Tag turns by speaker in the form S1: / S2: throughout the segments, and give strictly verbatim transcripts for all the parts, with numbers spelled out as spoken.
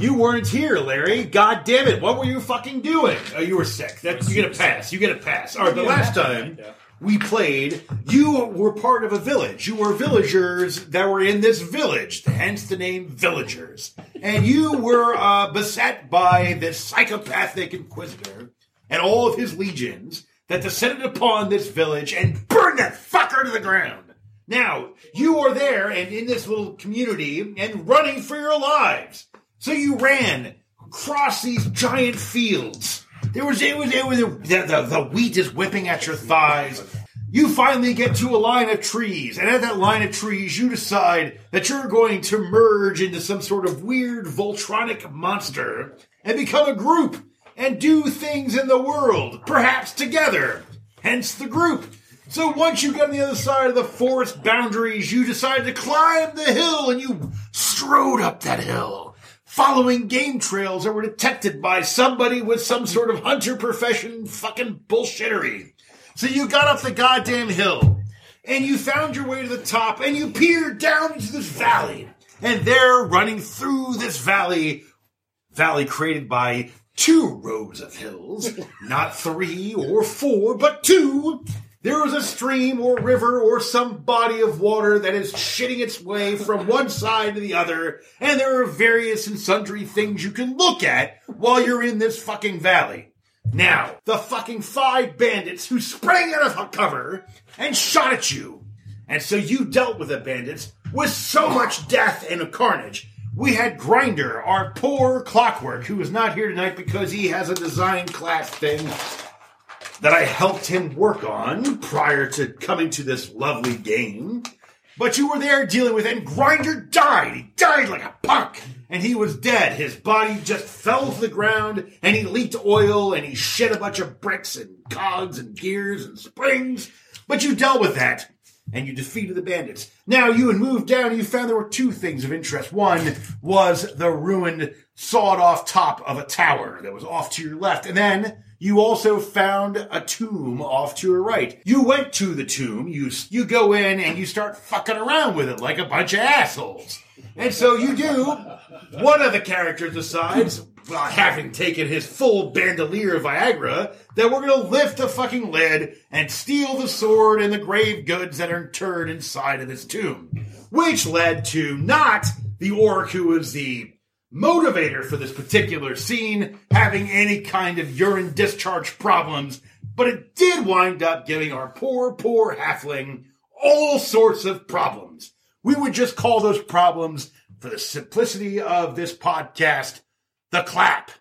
S1: You weren't here, Larry. God damn it. What were you fucking doing? Oh, you were sick. That, you get a pass. You get a pass. All right, the last time we played, you were part of a village. You were villagers that were in this village, hence the name Villagers. And you were uh, beset by this psychopathic inquisitor and all of his legions that descended upon this village and burned that fucker to the ground. Now, you are there and in this little community and running for your lives. So you ran across these giant fields. There was, it was, it was, the, the, the wheat is whipping at your thighs. You finally get to a line of trees, and at that line of trees, you decide that you're going to merge into some sort of weird Voltronic monster and become a group and do things in the world, perhaps together. Hence the group. So once you get on the other side of the forest boundaries, you decide to climb the hill, and you strode up that hill, following game trails that were detected by somebody with some sort of hunter profession fucking bullshittery. So you got up the goddamn hill, and you found your way to the top, and you peered down into this valley. And there, running through this valley, valley created by two rows of hills, not three or four, but two, there was a stream or river or some body of water that is shitting its way from one side to the other, and there are various and sundry things you can look at while you're in this fucking valley. Now, the fucking five bandits who sprang out of cover and shot at you. And so you dealt with the bandits with so much death and carnage. We had Grinder, our poor Clockwork, who is not here tonight because he has a design class thing that I helped him work on prior to coming to this lovely game. But you were there dealing with it, and Grinder died. He died like a punk. And he was dead. His body just fell to the ground, and he leaked oil, and he shit a bunch of bricks and cogs and gears and springs. But you dealt with that, and you defeated the bandits. Now, you had moved down, and you found there were two things of interest. One was the ruined, sawed-off top of a tower that was off to your left. And then you also found a tomb off to your right. You went to the tomb, you you go in, and you start fucking around with it like a bunch of assholes. And so you do. One of the characters decides, well, having taken his full bandolier of Viagra, that we're going to lift the fucking lid and steal the sword and the grave goods that are interred inside of this tomb. Which led to not the orc who was the motivator for this particular scene having any kind of urine discharge problems, but it did wind up giving our poor, poor halfling all sorts of problems. We would just call those problems, for the simplicity of this podcast, the clap.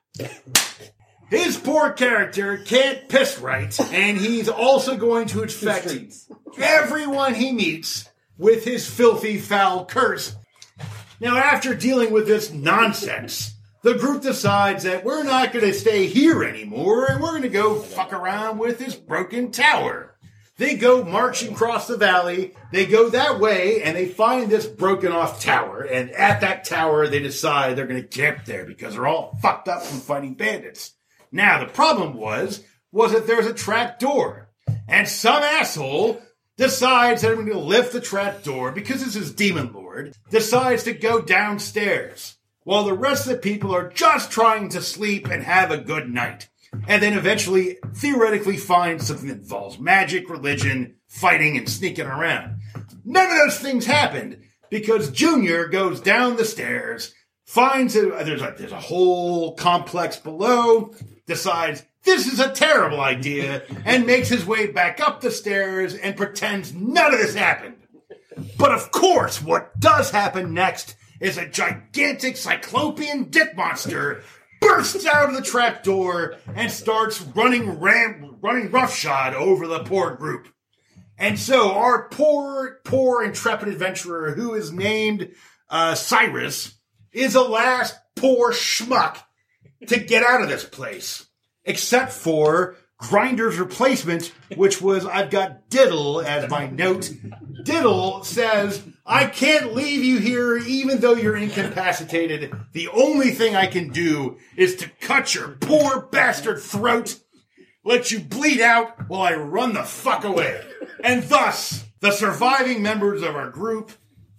S1: His poor character can't piss right, and he's also going to infect everyone he meets with his filthy, foul curse. Now, after dealing with this nonsense, the group decides that we're not going to stay here anymore, and we're going to go fuck around with this broken tower. They go marching across the valley, they go that way, and they find this broken off tower, and at that tower, they decide they're going to camp there because they're all fucked up from fighting bandits. Now, the problem was, was that there's a trap door, and some asshole decides that I'm going to lift the trap door because this is Demon Lord, decides to go downstairs, while the rest of the people are just trying to sleep and have a good night. And then eventually, theoretically, find something that involves magic, religion, fighting, and sneaking around. None of those things happened because Junior goes down the stairs, finds a, there's a, there's a whole complex below, decides this is a terrible idea, and makes his way back up the stairs and pretends none of this happened. But of course, what does happen next is a gigantic cyclopean dick monster bursts out of the trapdoor and starts running ram- running roughshod over the poor group. And so our poor, poor intrepid adventurer, who is named uh, Cyrus, is the last poor schmuck to get out of this place. Except for Grinder's replacement, which was, I've got Diddle as my note. Diddle says, I can't leave you here even though you're incapacitated. The only thing I can do is to cut your poor bastard throat, let you bleed out while I run the fuck away. And thus, the surviving members of our group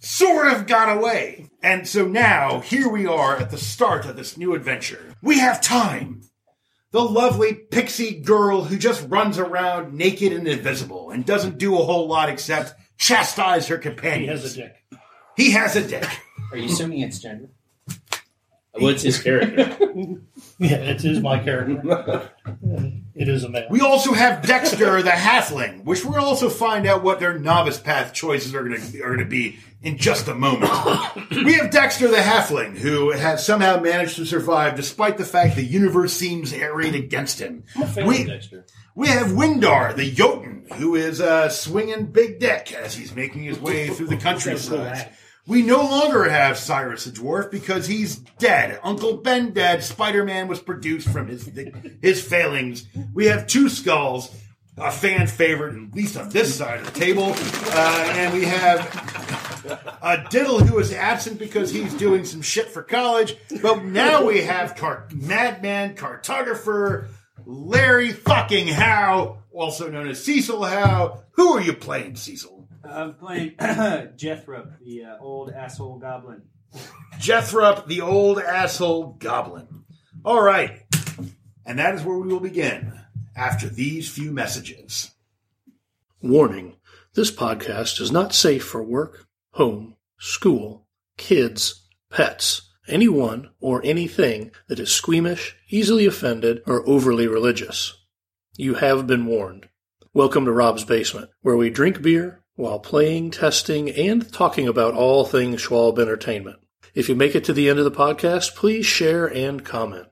S1: sort of got away. And so now, here we are at the start of this new adventure. We have time. The lovely pixie girl who just runs around naked and invisible and doesn't do a whole lot except chastise her companions.
S2: He has a dick.
S1: He has a dick.
S3: Are you assuming it's gender?
S4: What's his character?
S2: Yeah, it is my character. It is a male.
S1: We also have Dexter the Halfling, which we'll also find out what their novice path choices are going to are going to be in just a moment. We have Dexter the Halfling, who has somehow managed to survive despite the fact the universe seems arrayed against him.
S4: I'm a fan
S1: We,
S4: of Dexter.
S1: we have Windar the Jotun, who is uh, swinging big dick as he's making his way through the countryside. We no longer have Cyrus the Dwarf because he's dead. Uncle Ben dead. Spider-Man was produced from his his failings. We have Two Skulls, a fan favorite, at least on this side of the table. Uh, and we have a Diddle who is absent because he's doing some shit for college. But now we have car- Madman Cartographer Larry fucking Howe, also known as Cecil Howe. Who are you playing, Cecil?
S5: I'm playing Jethro, the uh, old asshole goblin.
S1: Jethro, the old asshole goblin. All right. And that is where we will begin after these few messages.
S6: Warning. This podcast is not safe for work, home, school, kids, pets, anyone or anything that is squeamish, easily offended, or overly religious. You have been warned. Welcome to Rob's Basement, where we drink beer while playing, testing, and talking about all things Schwalb Entertainment. If you make it to the end of the podcast, please share and comment.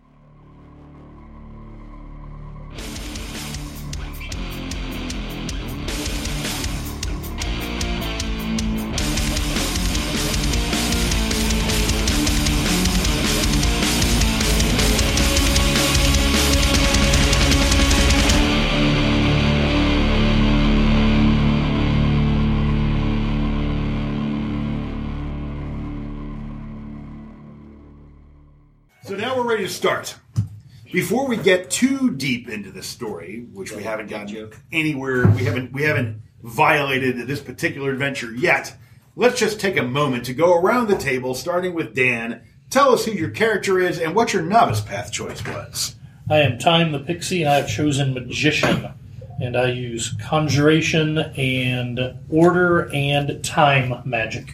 S1: So now we're ready to start. Before we get too deep into the story, which we haven't gotten anywhere, we haven't we haven't violated this particular adventure yet, let's just take a moment to go around the table, starting with Dan. Tell us who your character is and what your novice path choice was.
S2: I am Time the Pixie, and I have chosen Magician. And I use Conjuration and Order and Time magic.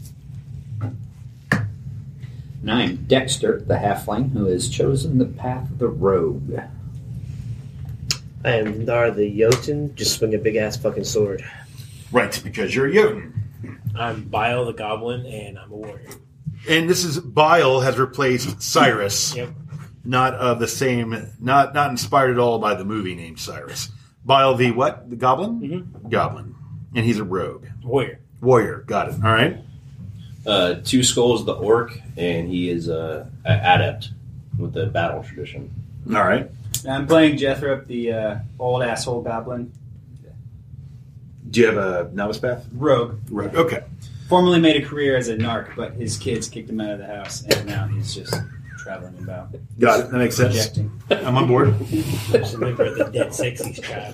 S3: And I'm Dexter, the halfling, who has chosen the path of the rogue.
S7: I am Dar the Jotun, just swing a big-ass fucking sword.
S1: Right, because you're a Jotun.
S4: I'm Bile the Goblin, and I'm a warrior.
S1: And this is Bile has replaced Cyrus.
S4: Yep.
S1: Not of the same, not not inspired at all by the movie named Cyrus. Bile the what? The Goblin?
S4: Mm-hmm.
S1: Goblin. And he's a rogue.
S4: Warrior.
S1: Warrior. Got it. All right.
S4: Uh, Two Skulls the Orc, and he is uh, an adept with the battle tradition.
S1: All right.
S5: I'm playing Jethro, the uh, old asshole goblin.
S1: Do you have a novice path?
S5: Rogue.
S1: Rogue. Okay.
S5: Formerly made a career as a narc, but his kids kicked him out of the house, and now he's just traveling about.
S1: Got it. That makes sense.
S5: Projecting.
S1: I'm on board.
S4: Just a member of the Dead Sexies tribe.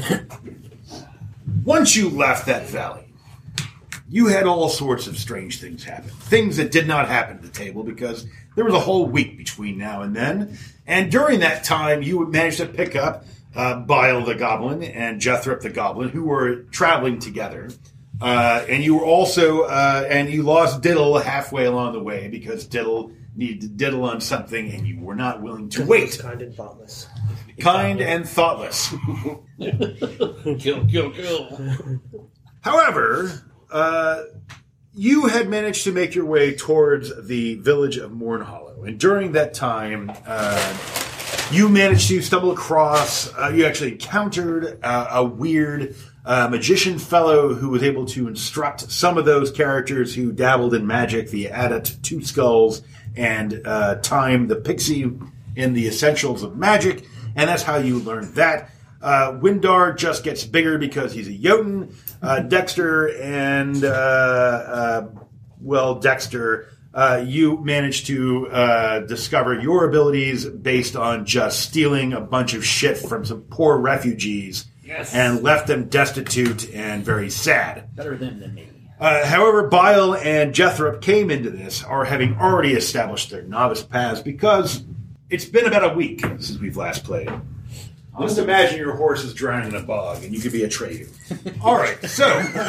S1: Once you left that valley, you had all sorts of strange things happen. Things that did not happen at the table because there was a whole week between now and then. And during that time, you managed to pick up uh, Bile the Goblin and Jethro the Goblin, who were traveling together. Uh, and you were also, uh, and you lost Diddle halfway along the way because Diddle needed to diddle on something and you were not willing to wait.
S7: Kind and thoughtless.
S1: Kind and thoughtless.
S4: Kill, kill, kill.
S1: However, uh, you had managed to make your way towards the village of Morn Hollow. And during that time, uh, you managed to stumble across, uh, you actually encountered uh, a weird uh, magician fellow who was able to instruct some of those characters who dabbled in magic, the adept Two Skulls and uh, Time the Pixie in the essentials of magic. And that's how you learned that. Uh, Windar just gets bigger because he's a Jotun. Uh, Dexter and, uh, uh, well, Dexter, uh, you managed to uh, discover your abilities based on just stealing a bunch of shit from some poor refugees
S3: Yes.
S1: and left them destitute and very sad.
S3: Better them than me.
S1: Uh, however, Bile and Jethrop came into this, or having already established their novice paths, because it's been about a week since we've last played. Just imagine your horse is drowning in a bog, and you could be a Atreyu. All right, so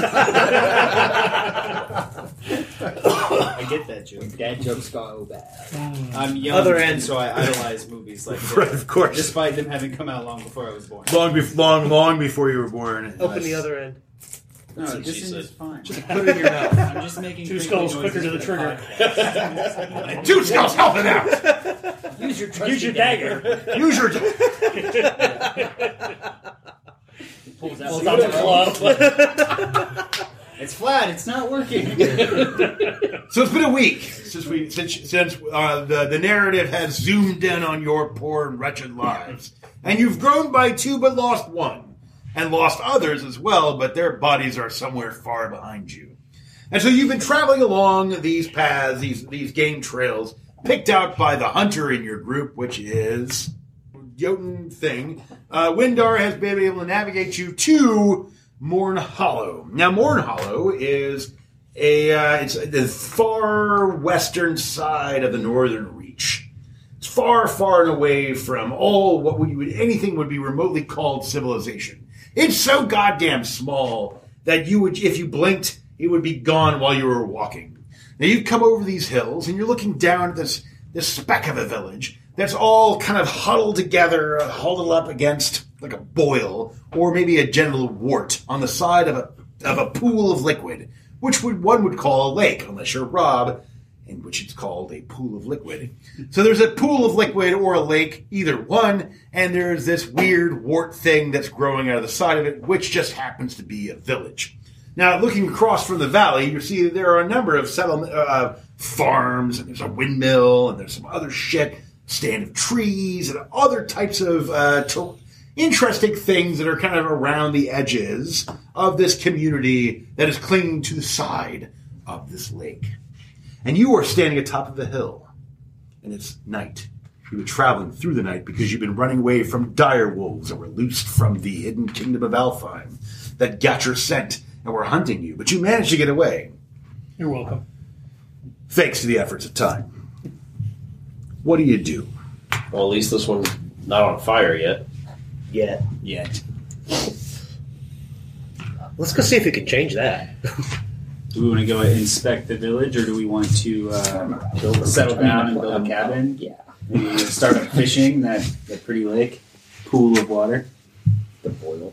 S5: I get that joke.
S3: Dad jokes go bad.
S5: I'm young,
S7: Other
S5: and
S7: end.
S5: so I idolize movies like that.
S1: right, of course,
S5: Despite them having come out long before I was born.
S1: long, bef- long, long before you were born.
S7: Open the other end.
S5: No,
S4: That's what
S5: this
S4: she
S5: end
S4: said.
S5: is fine.
S1: Put it in your mouth.
S5: I'm just making
S2: Two
S5: crinkly
S2: skulls
S5: noises
S2: quicker to the
S5: for
S2: trigger.
S5: podcast.
S1: Two skulls, help it out.
S3: Use your
S2: Use your dagger.
S1: Use your.
S3: Pulls out
S2: Pulls out the club.
S5: It's flat. It's not working.
S1: So it's been a week since we since since uh, the the narrative has zoomed in on your poor and wretched lives, and you've grown by two but lost one, and lost others as well, but their bodies are somewhere far behind you. And so you've been traveling along these paths, these these game trails, picked out by the hunter in your group, which is Jotun Thing. Uh, Windar has been able to navigate you to Morn Hollow. Now, Morn Hollow is a uh, it's the far western side of the Northern Reach. It's far, far and away from all what would, would anything would be remotely called civilization. It's so goddamn small that you would, if you blinked, it would be gone while you were walking. Now you've come over these hills and you're looking down at this this speck of a village that's all kind of huddled together, uh, huddled up against like a boil or maybe a genital wart on the side of a of a pool of liquid, which would one would call a lake, unless you're Rob, in which it's called a pool of liquid. So there's a pool of liquid or a lake, either one, and there's this weird wart thing that's growing out of the side of it, which just happens to be a village. Now, looking across from the valley, you see that there are a number of settlement uh, farms, and there's a windmill, and there's some other shit, stand of trees, and other types of uh, ter- interesting things that are kind of around the edges of this community that is clinging to the side of this lake. And you are standing atop of the hill, and it's night. You were traveling through the night because you've been running away from dire wolves that were loosed from the hidden kingdom of Alfheim that got your scent and were hunting you, but you managed to get away.
S2: You're welcome.
S1: Thanks to the efforts of time. What do you do?
S4: Well, at least this one's not on fire yet.
S7: Yeah.
S5: Yet.
S7: Let's go see if we can change that.
S5: Do we want to go inspect the village, or do we want to uh, settle down and build a cabin?
S3: Yeah.
S5: Maybe start up fishing that, that pretty lake, pool of water.
S3: The boil.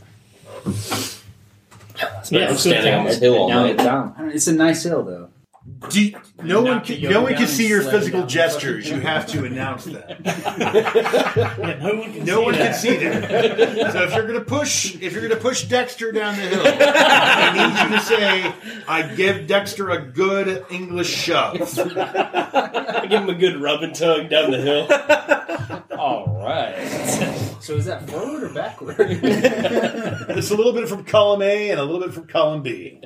S4: It's
S2: Yeah,
S4: better than
S2: it's good
S4: standing on
S2: things.
S4: this hill all
S3: Down
S4: night.
S3: it down.
S5: I don't know, it's a nice hill, though.
S1: Do you, no one
S5: Knock
S1: can,
S5: the
S1: no one
S5: yoga
S1: can
S5: down
S1: see
S5: and
S1: your
S5: sled
S1: physical
S5: down.
S1: gestures. You have to announce that.
S2: Yeah, no one can
S1: No
S2: see
S1: one
S2: that.
S1: can see that. So if you're gonna push, if you're gonna push Dexter down the hill, I need you to say, "I give Dexter a good English shove."
S4: I give him a good rub and tug down the hill. All right.
S5: So is that forward or backward?
S1: It's a little bit from column A and a little bit from column B.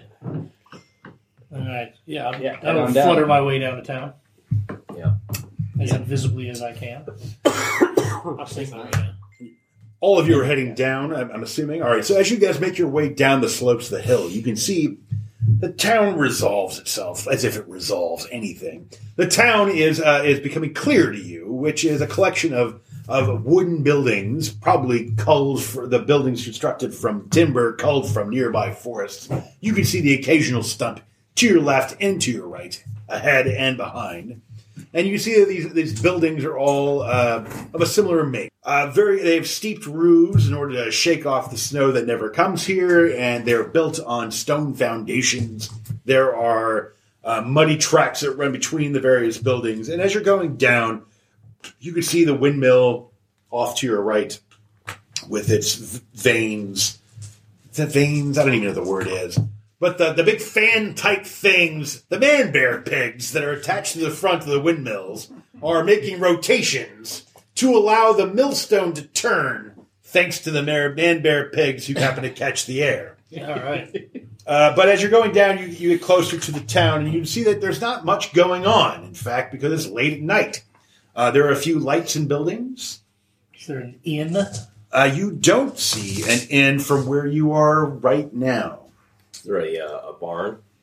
S2: All right. Yeah, I'll,
S3: Yeah,
S2: I'll
S3: head on
S2: flutter
S3: down.
S2: my way down to town.
S4: Yeah.
S2: As invisibly as I can. I'll sneak my way down.
S1: All of you are heading down, I'm, I'm assuming. All right, so as you guys make your way down the slopes of the hill, you can see the town resolves itself as if it resolves anything. The town is uh, is becoming clear to you, which is a collection of of wooden buildings, probably culled for the buildings constructed from timber, culled from nearby forests. You can see the occasional stump to your left and to your right, ahead and behind. And you can see that these, these buildings are all uh, of a similar make. Uh, very, they have steeped roofs in order to shake off the snow that never comes here, and they're built on stone foundations. There are uh, muddy tracks that run between the various buildings. And as you're going down, you can see the windmill off to your right with its v- vanes. Is that vanes? I don't even know what the word is. But the, the big fan-type things, the man-bear pigs that are attached to the front of the windmills, are making rotations to allow the millstone to turn, thanks to the man-bear pigs who happen to catch the air.
S2: All right.
S1: Uh, but as you're going down, you, you get closer to the town, and you see that there's not much going on, in fact, because it's late at night. Uh, there are a few lights in buildings.
S2: Is there an inn?
S1: Uh, you don't see an inn from where you are right now.
S4: Is there a, uh, a barn?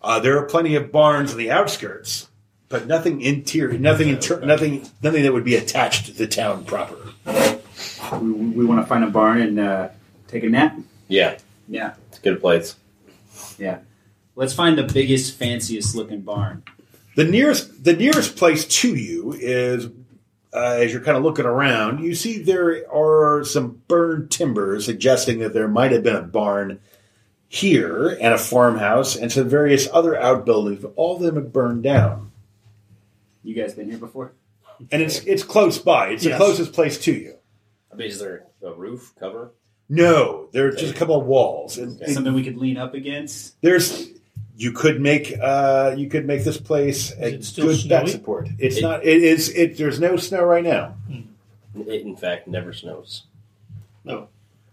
S1: Uh, there are plenty of barns on the outskirts, but nothing interior, nothing inter- nothing, nothing that would be attached to the town proper.
S5: We, we want to find a barn and uh, take a nap.
S4: Yeah,
S5: Yeah,
S4: it's a good place.
S5: yeah. Let's find the biggest, fanciest looking barn.
S1: The nearest, the nearest place to you is, uh, as you're kind of looking around, you see there are some burned timbers suggesting that there might have been a barn here and a farmhouse and some various other outbuildings, but all of them have burned down.
S5: You guys been here before?
S1: And it's it's close by. It's
S2: Yes.
S1: the closest place to you.
S4: I mean, is there a roof cover?
S1: No, there are just a couple of walls. And, and
S5: Something we could lean up against?
S1: there's you could make uh, you could make this place a
S2: it still
S1: good back
S2: snowy?
S1: support. It's
S4: It-
S1: not. It is. It. There's no snow right now.
S4: It, in fact, never snows,
S2: No.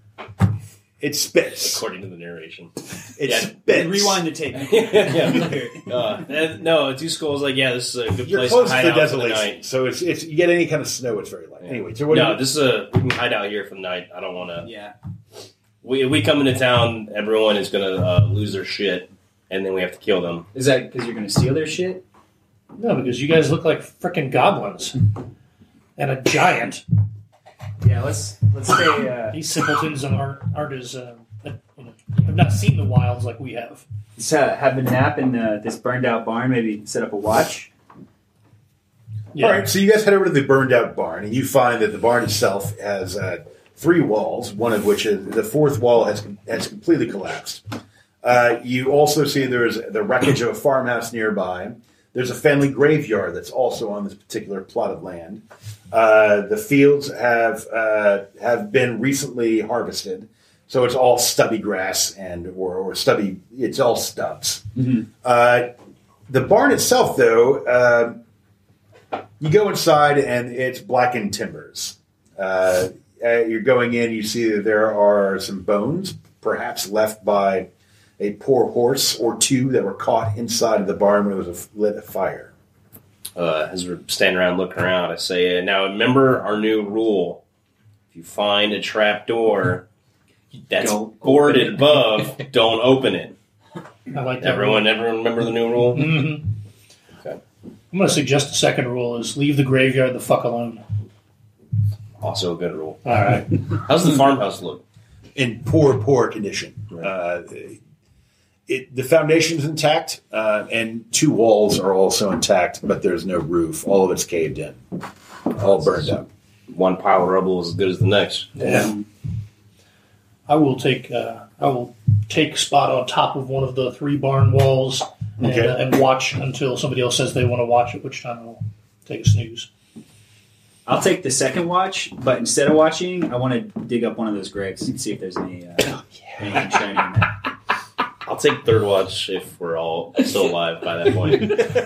S1: It spits.
S4: according to the narration.
S1: It
S4: Yeah,
S1: spits.
S5: Rewind the tape.
S4: yeah. Uh, and- no, Two Skulls like, yeah, this is a good
S1: You're
S4: place
S1: close
S4: to hide
S1: to the
S4: out for the
S1: desolation,
S4: night.
S1: so it's it's you get any kind of snow, it's very light. Anyway, so what do
S4: No,
S1: you,
S4: this is a we can hide out here for the night. I don't want to.
S5: Yeah.
S4: We we come into town, everyone is gonna uh, lose their shit, and then we have to kill them.
S5: Is that because you're going to steal their shit?
S2: No, because you guys look like frickin' goblins. And a giant.
S5: Yeah, let's let's stay. Uh,
S2: These simpletons aren't, aren't as, uh, you know, have not seen the wilds like we have.
S5: let's uh, have a nap in uh, this burned out barn. Maybe set up a watch.
S2: Yeah.
S1: All right, so you guys head over to the burned out barn, and you find that the barn itself has uh, three walls. One of which is the fourth wall has has completely collapsed. Uh, you also see there's the wreckage of a farmhouse nearby. There's a family graveyard that's also on this particular plot of land. Uh, the fields have uh, have been recently harvested, so it's all stubby grass and or, or stubby. It's all stubs. Uh, the barn itself, though, uh, you go inside and it's blackened timbers. Uh, uh, you're going in, you see that there are some bones, perhaps left by a poor horse or two that were caught inside of the barn when it was a, lit a fire.
S4: Uh, as we're standing around looking around, I say, now remember our new rule. If you find a trap door that's
S5: Don't
S4: boarded
S5: open it.
S4: above, don't open it.
S2: I like that.
S4: Everyone, everyone remember the new rule?
S2: Mm-hmm.
S4: Okay.
S2: I'm going to suggest the second rule is leave the graveyard the fuck alone.
S4: Also a good rule.
S2: All right.
S4: How's the farmhouse look?
S1: In poor, poor condition. Uh, it, the foundation is intact, uh, and two walls are also intact, but there's no roof. All of it's caved in, all burned up.
S4: One pile of rubble is as good as the next.
S1: Yeah.
S2: I will take uh, I will take spot on top of one of the three barn walls and,
S1: Okay.
S2: uh, and watch until somebody else says they want to watch, at which time I'll take a snooze.
S5: I'll take the second watch, but instead of watching, I want to dig up one of those graves and see if there's any uh, anything shiny in there.
S4: I'll take third watch if we're all still alive by that point.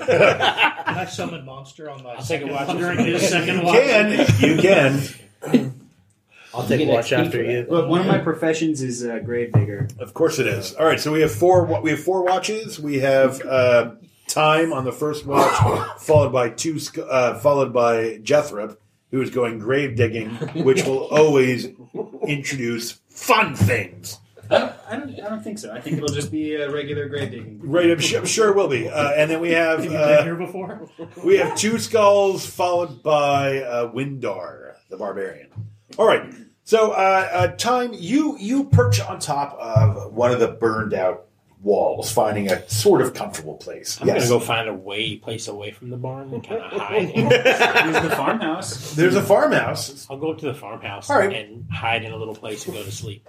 S2: Can I summon monster on my second watch during his second
S1: You
S2: watch?
S1: can, you can.
S7: I'll take a watch after you.
S5: Look, one of my professions is uh, grave digger.
S1: Of course it is. All right, so we have four. We have four watches. We have uh, time on the first watch, followed by two, sc- uh, followed by Jethrup, who is going grave digging, which will always introduce fun things.
S5: I don't, I don't, I don't think so. I think it'll just be a regular grave digging.
S1: Right, I'm sure, I'm sure it will be. Uh, and then we have
S2: Have you been
S1: uh,
S2: here before?
S1: we have Two Skulls, followed by uh, Windar, the barbarian. All right. So, uh, uh, time you you perch on top of one of the burned out walls, finding a sort of comfortable place.
S8: I'm
S1: yes.
S8: gonna go find a way place away from the barn and kind of hide.
S5: Here's the farmhouse.
S1: There's a farmhouse.
S8: I'll go up to the farmhouse
S1: All right.
S8: and hide in a little place and go to sleep.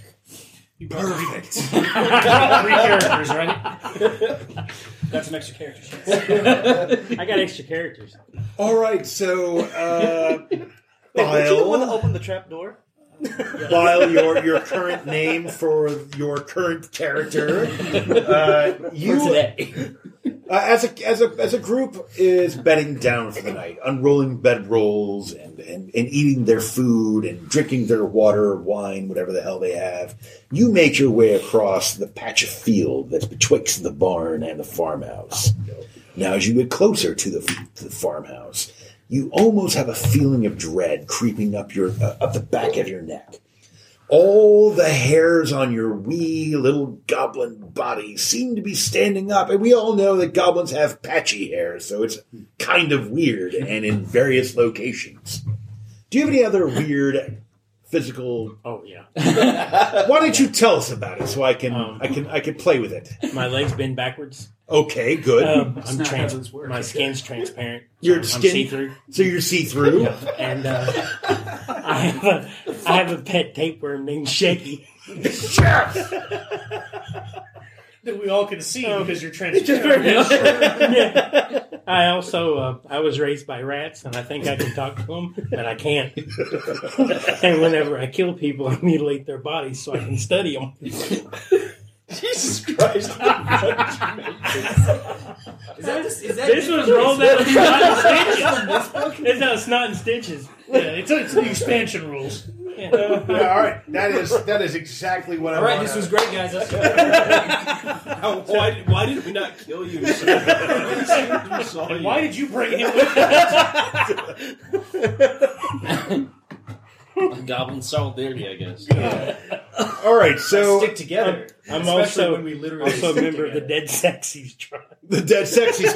S2: You got Perfect. Three characters, right?
S5: Got some extra characters.
S8: I got extra characters.
S1: All right. So, uh,
S7: Wait, would you want to
S1: Bile,
S7: open the trap door?
S1: Bile, your your current name for your current character, uh, you
S8: today.
S1: Uh, as a as a as a group is bedding down for the night, unrolling bedrolls and, and, and eating their food and drinking their water, wine, whatever the hell they have. You make your way across the patch of field that's betwixt the barn and the farmhouse. Now, as you get closer to the to the farmhouse, you almost have a feeling of dread creeping up your uh, up the back of your neck. All the hairs on your wee little goblin body seem to be standing up. And we all know that goblins have patchy hair, so it's kind of weird and in various locations. Do you have any other weird physical...
S8: Oh, yeah.
S1: Why don't you tell us about it so I can
S8: Um,
S1: I can I can play with it?
S8: My legs bend backwards.
S1: Okay, good.
S8: Um, I'm
S5: not how
S8: trans-
S5: this works.
S8: my skin's transparent.
S1: Your
S8: I'm
S1: skin-
S8: see-through.
S1: So you're see-through?
S8: And uh, I have a I have a pet tapeworm named Shaky.
S2: That we all can see
S8: Um,
S2: because you're transparent.
S8: Yeah. I also uh, I was raised by rats, and I think I can talk to them, but I can't. And whenever I kill people, I mutilate their bodies so I can study them.
S5: Jesus Christ! Is that, is that
S8: This was rolled out of Snot and Stitches. It's not Snot and Stitches.
S2: Yeah, it's, it's the expansion rules.
S8: Yeah.
S1: Yeah, all right. That is that is exactly what I
S5: All right,
S1: want.
S5: this was great, guys. Let's go.
S4: why, did, why did we not kill you? We saw
S2: And
S4: you.
S2: why did you bring him with us?
S4: Goblin solidarity, I guess.
S1: All right, so
S5: Stick together.
S8: I'm
S5: Especially
S8: also
S5: when we literally
S8: also a
S5: stick
S8: member of the
S5: together.
S8: Dead Sexies tribe.
S1: the Dead Sexies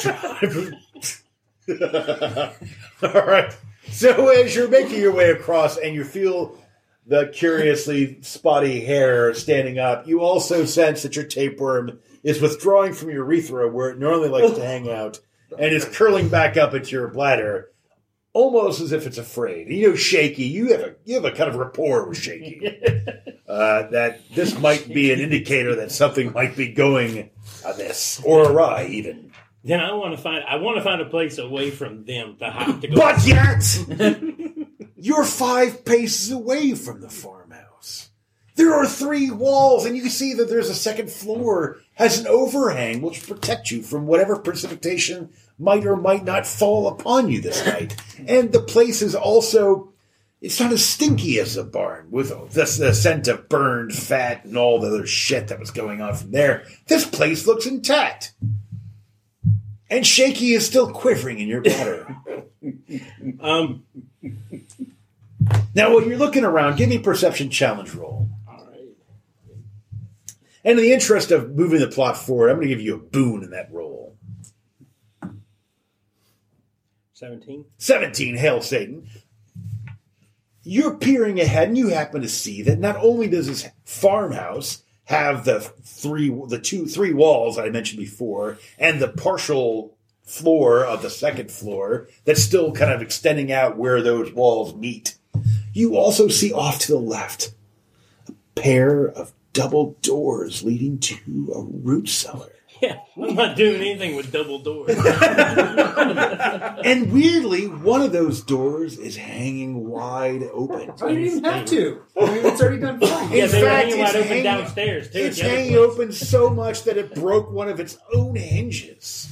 S1: tribe. All right. So as you're making your way across and you feel the curiously spotty hair standing up, you also sense that your tapeworm is withdrawing from your urethra where it normally likes to hang out and is curling back up into your bladder, almost as if it's afraid. You know, Shaky, you have a you have a kind of rapport with Shaky. Uh, that this might be an indicator that something might be going amiss or awry, even.
S8: Then I want to find I want to find a place away from them to hide to go.
S1: But yet, you're five paces away from the farmhouse. There are three walls, and you can see that there's a second floor, has an overhang which protect you from whatever precipitation might or might not fall upon you this night. And the place is also, it's not as stinky as the barn, with the, the scent of burned fat and all the other shit that was going on from there. This place looks intact. And Shaky is still quivering in your bladder.
S8: Um.
S1: Now, when you're looking around, give me a perception challenge roll.
S8: All right.
S1: And in the interest of moving the plot forward, I'm going to give you a boon in that roll.
S8: Seventeen.
S1: seventeen, hail Satan. You're peering ahead, and you happen to see that not only does this farmhouse have the three, the two, three walls I mentioned before, and the partial floor of the second floor that's still kind of extending out where those walls meet. You also see off to the left a pair of double doors leading to a root cellar.
S8: Yeah, I'm not doing anything with double doors.
S1: And weirdly, one of those doors is hanging wide open.
S5: Oh, you didn't even have to. I mean, it's already done fine.
S8: Yeah,
S1: In
S8: they were
S1: fact,
S8: hanging
S1: it's
S8: wide open
S1: hanging-
S8: downstairs too.
S1: It's
S8: the other
S1: hanging
S8: place.
S1: open so much that it broke one of its own hinges.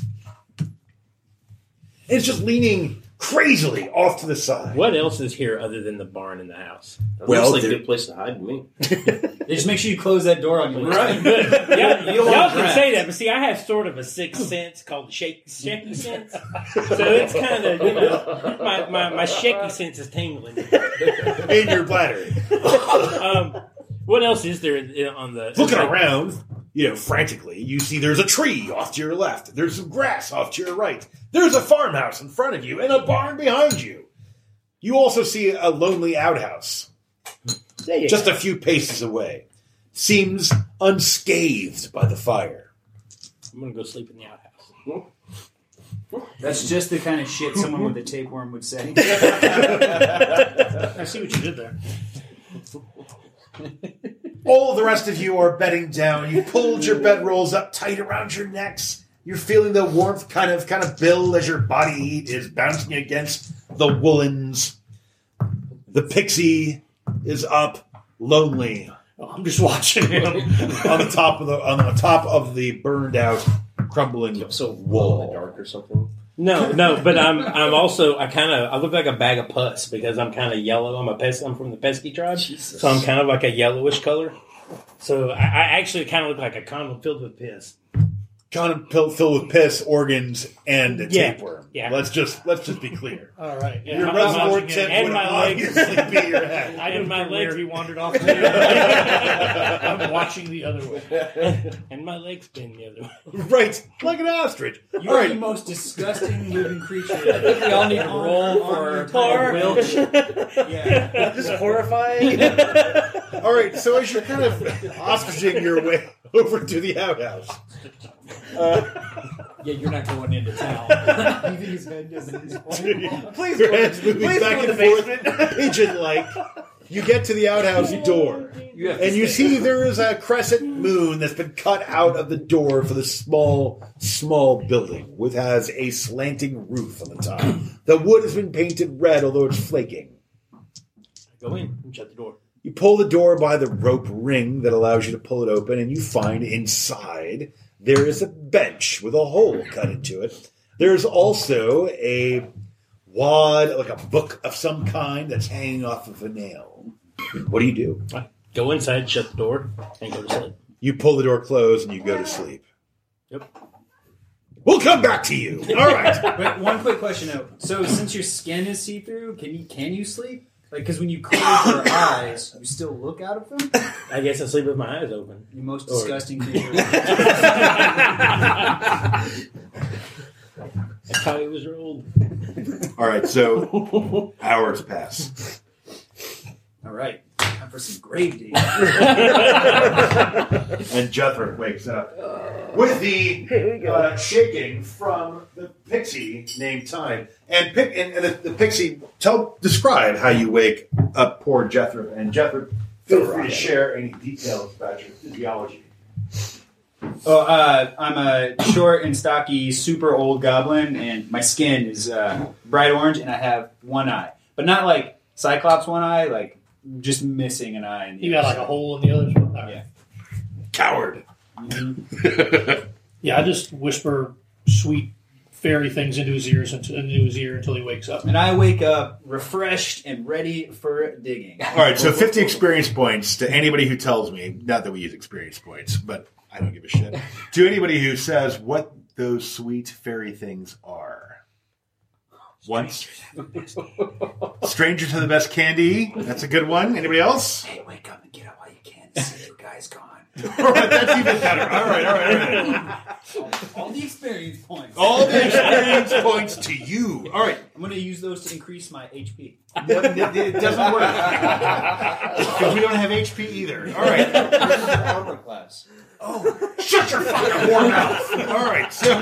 S1: It's just leaning crazily off to the side.
S8: What else is here other than the barn and the house?
S4: That
S1: Well,
S4: looks like a
S1: there-
S4: good place to hide to me.
S5: Just make sure you close that door on you.
S4: Right.
S8: Good. Yeah,
S4: You don't
S8: y'all
S4: want
S8: can
S4: rats.
S8: say that, but see, I have sort of a sixth sense called shaky, shaky sense. So it's kind of, you know, my, my, my shaky sense is tingling.
S1: In your bladder.
S8: Um, what else is there in- on the...
S1: Looking around, you know, frantically, you see there's a tree off to your left. There's some grass off to your right. There's a farmhouse in front of you and a barn behind you. You also see a lonely outhouse
S7: There you
S1: just
S7: go.
S1: a few paces away. Seems unscathed by the fire.
S8: I'm going to go sleep in the outhouse.
S5: That's just the kind of shit someone with a tapeworm would say.
S2: I see what you did there.
S1: All the rest of you are bedding down. You pulled your bedrolls up tight around your necks. You're feeling the warmth kind of kind of build as your body heat is bouncing against the woolens. The pixie is up, lonely,
S2: Oh, I'm just watching him.
S1: on the top of the on the top of the burned out, crumbling
S4: So
S1: wall.
S4: glow in the dark or something.
S8: No, no, but I'm I'm also I kind of I look like a bag of pus because I'm kind of yellow. I'm a pes, I'm from the pesky tribe,
S4: Jesus.
S8: so I'm kind of like a yellowish color. So I, I actually kind of look like a condom filled with piss.
S1: condom pill- filled with piss, organs, and a
S8: Yeah.
S1: tapeworm.
S8: Yeah.
S1: Let's just let's just be clear.
S2: All right. Yeah,
S1: Your
S2: I'm
S1: reservoir
S2: watching
S1: tip
S2: it.
S8: and
S1: would
S8: my legs.
S1: obviously be your head.
S2: I
S8: And
S2: didn't
S8: my
S2: care where
S8: legs-
S2: he wandered off to. I'm watching the other way.
S8: And my legs bend the other way.
S1: Right, like an ostrich.
S5: You're
S1: All right.
S5: the most disgusting living creature.
S3: I think we all need to roll for
S7: Tar.
S3: Wilch.
S5: Yeah.
S7: This is horrifying.
S1: All right, so as you're kind of ostriching your way over to the outhouse,
S3: Yeah, you're not going into town.
S5: Leaving his head doesn't his
S1: please your hands moving
S7: please
S1: back
S7: go
S1: and
S7: to the
S1: forth, pigeon-like. You get to the outhouse door,
S3: You have to
S1: and you
S3: stay.
S1: see there is a crescent moon that's been cut out of the door for the small, small building, which has a slanting roof on the top. The wood has been painted red, although it's flaking.
S8: Go in and shut the door.
S1: You pull the door by the rope ring that allows you to pull it open, and you find inside there is a bench with a hole cut into it. There's also a wad, like a book of some kind, that's hanging off of a nail. What do you do?
S8: Go inside, shut the door, and go to sleep.
S1: You pull the door closed, and you go to sleep.
S8: Yep.
S1: We'll come back to you. All right.
S5: Wait, one quick question though. So since your skin is see-through, can you can you sleep? Like, because when you close your eyes, you still look out of them?
S8: I guess I sleep with my eyes open.
S5: You most
S8: Or-
S5: disgusting creature.
S8: That's how it was rolled.
S1: All right, so hours pass.
S5: All right. Time for some grave digging.
S1: And Jethro wakes up with the uh, shaking from the pixie named Time. And, pick, and, and the, the pixie, tell describe how you wake up poor Jethro. And Jethro, feel free to share any details about your physiology.
S5: Oh, uh, I'm a short and stocky, super old goblin, and my skin is uh, bright orange, and I have one eye. But not like Cyclops one eye, like just missing an eye. In the
S2: You got
S5: other
S2: like a
S5: side.
S2: hole in the other one? All right.
S5: Yeah.
S1: Coward.
S2: Yeah, I just whisper sweet fairy things into his ears into, into his ear until he wakes up.
S5: And I wake up refreshed and ready for digging.
S1: All right, so fifty experience points to anybody who tells me, not that we use experience points, but I don't give a shit, to anybody who says what those sweet fairy things are. Once. Stranger to the best candy. That's a good one. Anybody else?
S5: Hey, wake up and get up while you can. See, your guy's gone.
S1: All right, that's even better. All right, all right, all right.
S5: All the experience points.
S1: All the experience points to you. All right.
S5: I'm going to use those to increase my H P.
S1: It doesn't work. Because we don't have H P either. All right.
S3: Armor class.
S1: Oh, shut your fucking whore mouth. All right, so...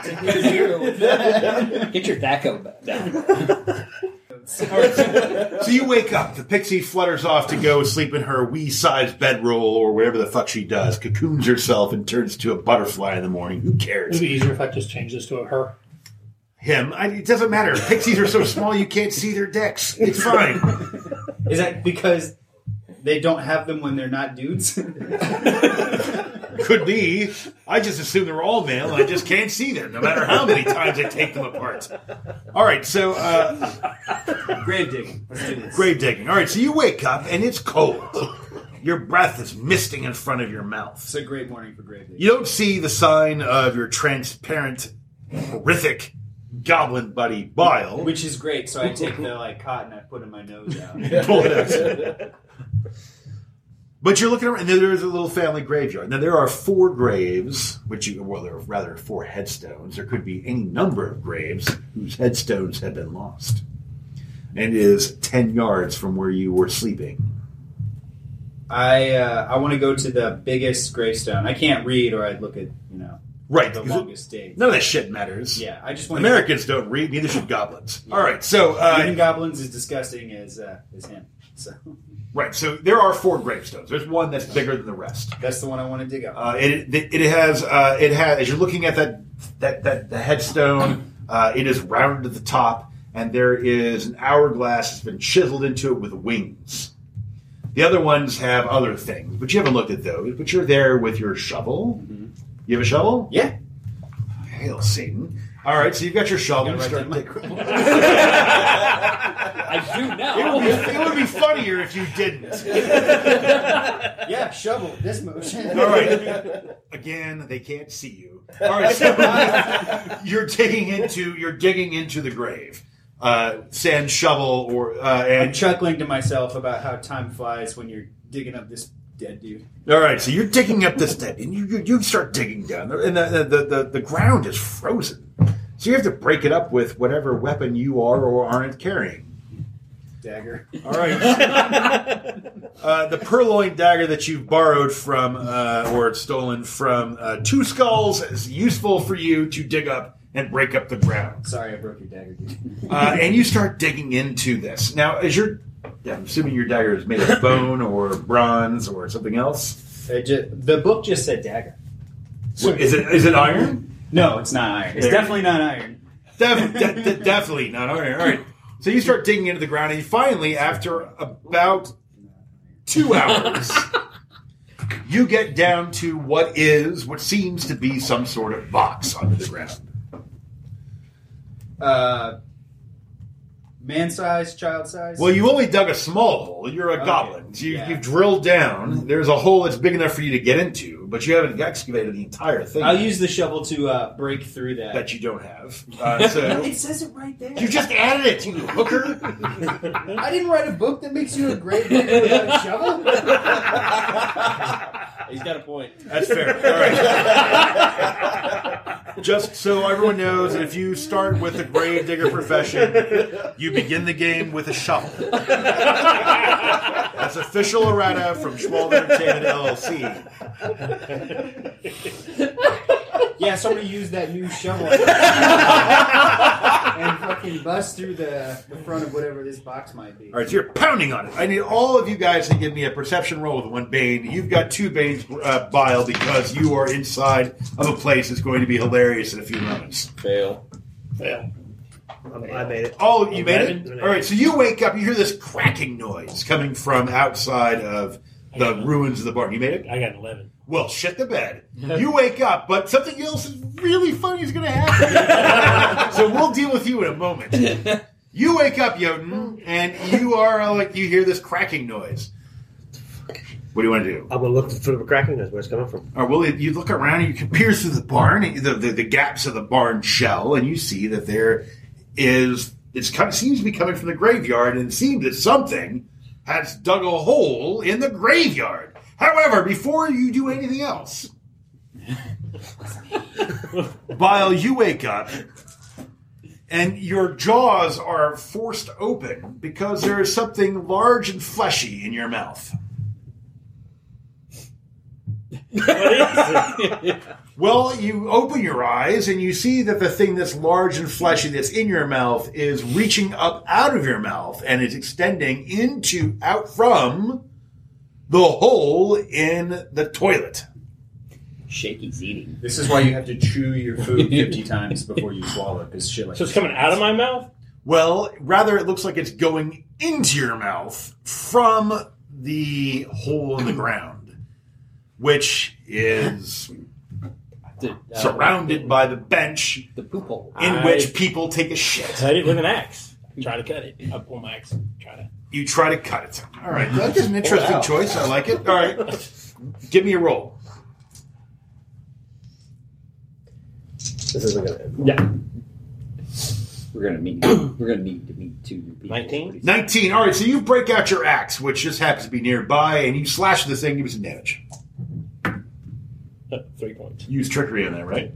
S3: Get your Thaco back down.
S1: All right, so, so you wake up. The pixie flutters off to go sleep in her wee-sized bedroll or whatever the fuck she does, cocoons herself and turns to a butterfly in the morning. Who
S2: It
S1: cares?
S2: would be easier if I just changed this to a her.
S1: Him. I, it doesn't matter. Pixies are so small you can't see their dicks. It's fine.
S5: Is that because they don't have them when they're not dudes?
S1: Could be. I just assume they're all male, and I just can't see them, no matter how many times I take them apart. All right, so uh,
S5: Grave digging. Let's do this.
S1: grave digging. All right, so you wake up, and it's cold. Your breath is misting in front of your mouth.
S5: It's a great morning for grave digging.
S1: You don't see the sign of your transparent, horrific goblin buddy Bile.
S5: Which is great. So I take the like cotton I put in my nose out.
S1: Pull it out. But you're looking around, and there is a little family graveyard. Now, there are four graves, which you, well, there are rather four headstones. There could be any number of graves whose headstones have been lost. And it is ten yards from where you were sleeping.
S5: I uh, I want to go to the biggest gravestone. I can't read, or I'd look at you know
S1: Right.
S5: the
S1: because
S5: longest date.
S1: None of that shit matters.
S5: Yeah, I just want
S1: Americans don't read, neither should goblins. All right, so... Uh,
S5: Even goblins as disgusting as uh, as him. So
S1: right, so there are four gravestones. There's one that's bigger than the rest.
S5: that's the one I want to dig up.
S1: Uh, it, it it has uh, it has as you're looking at that that that the headstone, uh, it is rounded at the top, and there is an hourglass that's been chiseled into it with wings. The other ones have other things, but you haven't looked at those. But you're there with your shovel.
S5: Mhm.
S1: You have a shovel?
S5: Yeah.
S1: Hail Satan! All right, so you've got your shovel. You
S5: Gotta
S1: start
S5: write
S1: digging.
S3: I do now.
S1: It would, be, it would be funnier if you didn't.
S5: Yeah, shovel this motion.
S1: All right. Again, they can't see you. All right, so you're digging into you're digging into the grave. Uh, sand shovel or uh,
S5: I'm
S1: and
S5: chuckling to myself about how time flies when you're digging up this dead dude.
S1: all right, so you're digging up this dead, and you you, you start digging down, and the, the the the ground is frozen. So you have to break it up with whatever weapon you are or aren't carrying.
S5: Dagger.
S1: All right. uh, the purloined dagger that you've borrowed from uh, or stolen from uh, Two Skulls is useful for you to dig up and break up the ground.
S5: Sorry, I broke your dagger, dude.
S1: Uh, and you start digging into this. Now, is your... Yeah, I'm assuming your dagger is made of bone or bronze or something else.
S5: It ju- the book just said dagger.
S1: So is it is it iron?
S5: No, it's not iron. It's
S1: There.
S5: definitely not iron.
S1: Def- de- de- definitely not iron. All right. So you start digging into the ground, and you finally, after about two hours, you get down to what is, what seems to be some sort of box under the ground.
S5: Uh, man size, child size?
S1: Well, you only dug a small hole. You're a
S5: Okay.
S1: goblin. So you,
S5: Yeah.
S1: you've drilled down. There's a hole that's big enough for you to get into, but you haven't excavated the entire thing.
S5: I'll use the shovel to uh, break through that.
S1: that you don't have. Uh, so
S5: It says it right there.
S1: you just added it, you hooker.
S5: I didn't write a book that makes you a great digger without a shovel.
S4: He's got a point.
S1: That's fair. All right. Just so everyone knows, if you start with the grave digger profession, you begin the game with a shovel. That's official errata from Schwald Entertainment L L C.
S5: Yeah, so I'm going to use that new shovel and fucking bust through the, the front of whatever this box might be.
S1: All right, so you're pounding on it. I need all of you guys to give me a perception roll with one bane. You've got two banes, uh, Bile, because you are inside of a place that's going to be hilarious in a few moments.
S4: Fail.
S2: Fail.
S7: Um, I made it.
S1: Oh, you made it?
S7: Eleven.
S1: All right, so you wake up, you hear this cracking noise coming from outside of the ruins of the barn. You made it?
S8: I got an eleven.
S1: Well, shit the bed. You wake up, but something else is really funny is going to happen. So we'll deal with you in a moment. You wake up, Jotun, and you are uh, like, you hear this cracking noise. What do you want to do?
S7: I'm gonna look for the cracking. That's where it's coming from.
S1: Or well, you look around and you can pierce through the barn, the, the, the gaps of the barn shell, and you see that there is, it's kind of seems to be coming from the graveyard, and it seems that something has dug a hole in the graveyard. However, before you do anything else, Bile, you wake up, and your jaws are forced open because there is something large and fleshy in your mouth. Well, you open your eyes and you see that the thing that's large and fleshy that's in your mouth is reaching up out of your mouth and is extending into, out from the hole in the toilet.
S3: Shaky's eating.
S5: This is why you have to chew your food fifty times before you swallow, because shit like
S8: So it's
S5: this
S8: coming out of my mouth?
S1: Well, rather it looks like it's going into your mouth from the hole in the ground, which is
S3: The, uh,
S1: surrounded by the bench
S3: the poop hole.
S1: in
S8: I-
S1: which people take a shit.
S8: Cut it with an axe. Try to cut it. I pull my axe. Try to.
S1: You try to cut it. All right, that's an interesting
S3: Wow.
S1: choice. I like it. All right, give me a roll.
S7: This isn't gonna end.
S8: Yeah.
S3: We're gonna meet. We're gonna need to meet two new people.
S8: nineteen?
S1: nineteen. All right, so you break out your axe, which just happens to be nearby, and you slash the thing. Give me some damage.
S8: Uh, three points.
S1: Use trickery on that, right?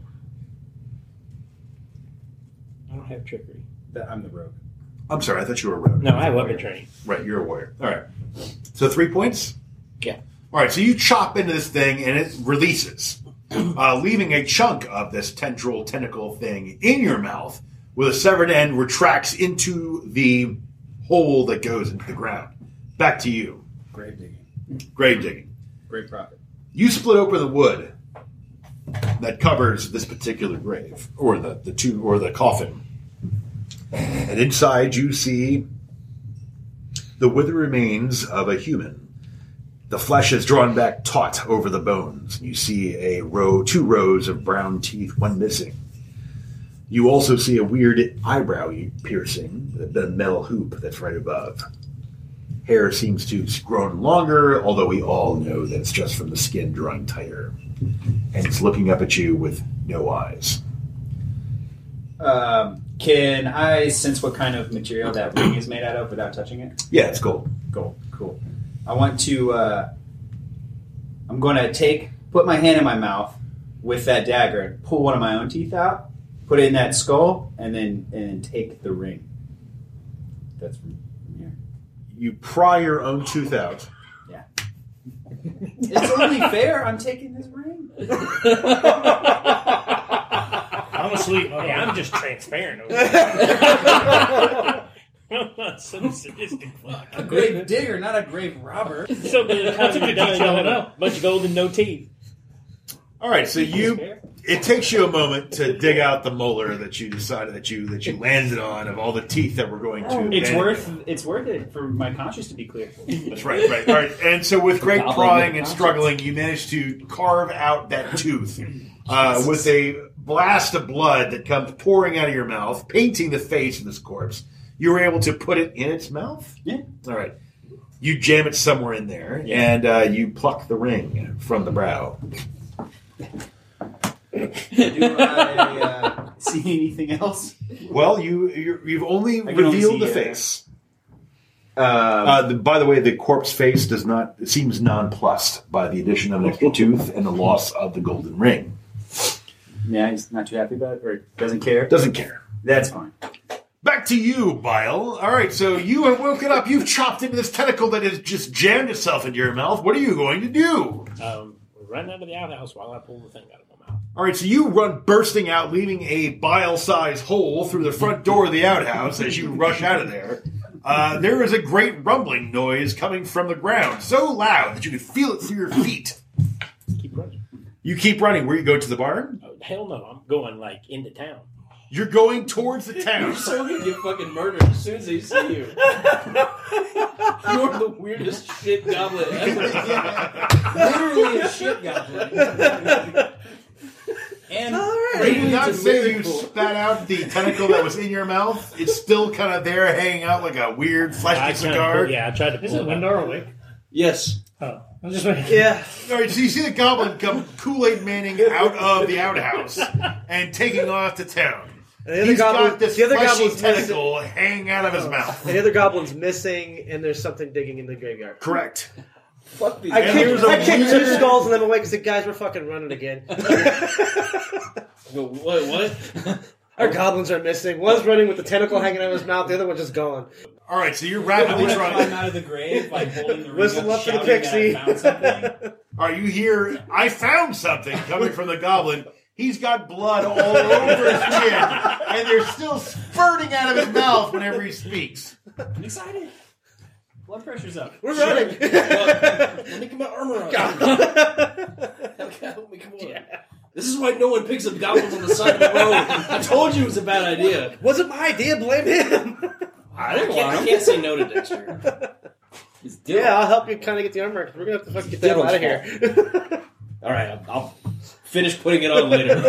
S8: I don't have trickery.
S5: That- I'm the rogue.
S1: I'm sorry, I thought you were a rogue.
S8: No, I have weapon training.
S1: Right, you're a warrior. All right. So three points?
S8: Yeah.
S1: All right, so you chop into this thing and it releases, uh, leaving a chunk of this tendril tentacle thing in your mouth with a severed end retracts into the hole that goes into the ground. Back to you.
S5: Grave digging.
S1: Grave digging.
S5: Great profit.
S1: You split open the wood that covers this particular grave, or the, the two, or the coffin. And inside you see the withered remains of a human. The flesh is drawn back taut over the bones. You see a row, two rows of brown teeth, one missing. You also see a weird eyebrow piercing, the metal hoop that's right above. Hair seems to have grown longer, although we all know that it's just from the skin drawing tighter. And it's looking up at you with no eyes.
S5: Um, can I sense what kind of material that ring is made out of without touching it?
S1: Yeah, it's gold.
S5: Gold. Cool. I want to. Uh, I'm going to take, put my hand in my mouth with that dagger, pull one of my own teeth out, put it in that skull, and then and take the ring. That's from here.
S1: You pry your own tooth out.
S5: Yeah. It's only fair. I'm taking this ring.
S2: I'm asleep.
S8: Hey, I'm just transparent. Over I'm not some sadistic fuck.
S5: A grave digger, not a grave robber.
S8: So the
S2: That's a good detail to know.
S8: Bunch of gold and no teeth.
S1: All right, so you. It takes you a moment to dig out the molar that you decided that you that you landed on of all the teeth that were going to.
S5: It's
S1: and-
S5: worth. It's worth it for my conscience to be clear.
S1: That's right, right, all right. And so, with great
S3: Goblin
S1: prying
S3: with
S1: and
S3: conscience.
S1: struggling, you managed to carve out that tooth uh, with a blast of blood that comes pouring out of your mouth, painting the face of this corpse. You were able to put it in its mouth.
S5: Yeah.
S1: All right. You jam it somewhere in there,
S5: Yeah.
S1: and uh, you pluck the ring from the brow.
S5: Do I uh, see anything else?
S1: Well, you you you've only
S5: I can only
S1: revealed
S5: see,
S1: the
S5: uh,
S1: face.
S5: Um,
S1: Uh, the, by the way, the corpse face does not it seems nonplussed by the addition of an extra tooth and the loss of the golden ring.
S5: yeah, he's not too happy about it, or doesn't care.
S1: Doesn't care.
S5: That's fine.
S1: Back to you, Bile. All right, so you have woken up. You've chopped into this tentacle that has just jammed itself into your mouth. What are you going to do?
S8: Um, we're running out of the outhouse while I pull the thing out of my mouth.
S1: All right, so you run bursting out, leaving a bile-sized hole through the front door of the outhouse as you rush out of there. Uh, there is a great rumbling noise coming from the ground, so loud that you can feel it through your feet.
S8: Keep running.
S1: You keep running. Where you go to the barn?
S8: Oh, hell no, I'm going like into town.
S1: You're going towards the town.
S4: So gonna get fucking murdered as soon as they see you. You're the weirdest shit goblin ever. Literally a shit goblin.
S5: And
S1: I did not say you spat out the tentacle that was in your mouth. It's still kind of there, hanging out like a weird
S8: I
S1: fleshy
S8: tried to
S1: cigar.
S8: pull- yeah, I tried to pull
S2: Is it
S8: it out.
S2: Windar awake?
S4: Yes.
S2: Oh, I'm just waiting.
S7: Yeah.
S1: All right, so you see the goblin come Kool-Aid Manning out of the outhouse and taking off to town.
S7: And the other
S1: He's
S7: goblin,
S1: got this
S7: the other
S1: fleshy
S7: goblin's missing.
S1: tentacle hanging out of his mouth.
S7: And the other goblin's missing, and there's something digging in the graveyard.
S1: Correct.
S4: Fuck these
S7: I
S1: And
S7: kicked,
S1: there's a
S7: I kicked two
S1: weird-
S7: skulls and then awake and said, guys, we're fucking running again.
S4: Go, what? What?
S7: Our goblins are missing. One's running with the tentacle hanging out of his mouth, the other one's just gone.
S1: All right, so you're
S5: I
S1: rapidly
S5: want to climb
S1: trying.
S5: out of the grave by holding the ring
S7: Whistle up for the
S5: shouting
S7: pixie.
S5: that I found something.
S1: All right, you hear, I found something coming from the goblin. He's got blood all over his chin, and they're still spurting out of his mouth whenever he speaks.
S5: I'm excited. Blood pressure's up.
S7: We're running.
S4: Let me get my armor on. Help me, come on. This is why no one picks up goblins on the side of the road. I told you it was a bad idea.
S7: Wasn't my idea, blame him.
S4: I didn't want I can't say no to Dexter.
S7: Yeah, I'll help you kind of get the armor, because we're going to have to fucking get the hell out of here.
S4: All right, I'll, I'll finish putting it on later.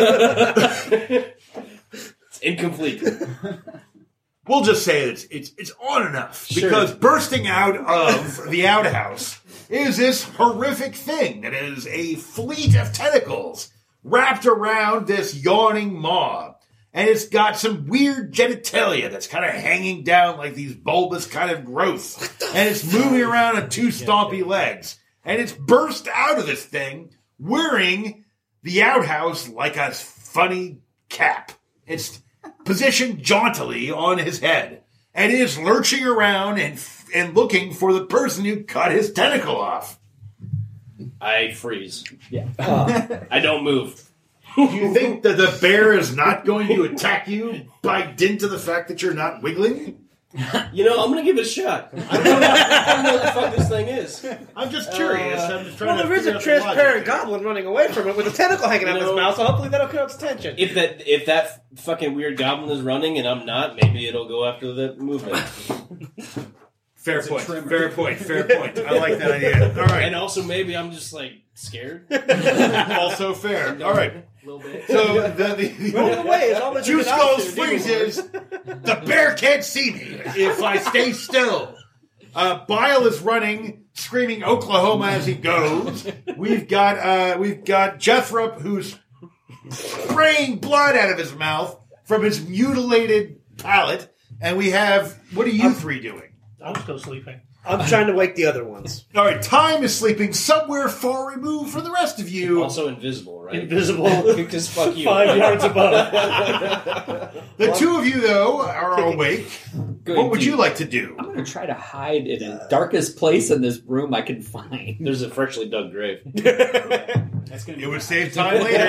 S4: It's incomplete.
S1: We'll just say it's it's it's on enough
S4: Sure.
S1: because bursting out of the outhouse is this horrific thing that is a fleet of tentacles wrapped around this yawning maw, and it's got some weird genitalia that's kind of hanging down like these bulbous kind of growths, and it's moving around on two stompy legs, and it's burst out of this thing wearing the outhouse like a funny cap. It's positioned jauntily on his head, and is lurching around and and looking for the person who cut his tentacle off.
S4: I freeze.
S5: Yeah.
S4: I don't move.
S1: Do you think that the bear is not going to attack you by dint of the fact that you're not wiggling?
S4: You know, I'm gonna give it a shot. I don't know, I don't know what the fuck this thing is.
S1: I'm just curious. I'm just trying
S7: Well,
S1: to
S7: there is
S1: figure
S7: a
S1: out the logic
S7: transparent
S1: there.
S7: goblin running away from it with a tentacle hanging out of his
S4: No.
S7: mouth, so hopefully that'll cut its attention.
S4: If that if that fucking weird goblin is running and I'm not, maybe it'll go after the movement.
S1: Fair
S5: It's a
S1: point.
S5: trimmer.
S1: Fair point. Fair point. I like that idea. All right.
S4: And also maybe I'm just like scared
S1: Also fair. All right.
S4: a little bit.
S1: So the, the, the
S7: Running away is all that you
S1: Two
S7: can
S1: Skulls
S7: do,
S1: freezes. The bear can't see me if I stay still. Uh, Bile is running, screaming Oklahoma as he goes. We've got uh, we've got Jethrup, who's spraying blood out of his mouth from his mutilated palate. And we have, what are you
S7: I'm,
S1: three doing?
S2: I'm still sleeping.
S7: I'm trying to wake the other ones.
S1: All right, Time is sleeping somewhere far removed from the rest of you.
S4: Also invisible, right?
S2: Invisible.
S4: Because fuck you.
S2: Five yards above.
S1: The two of you, though, are awake.
S3: Good
S1: What would
S3: deed.
S1: you like to do?
S3: I'm going to try to hide in the darkest place in this room I can find.
S4: There's a freshly dug grave.
S5: That's gonna be
S1: It would save time later.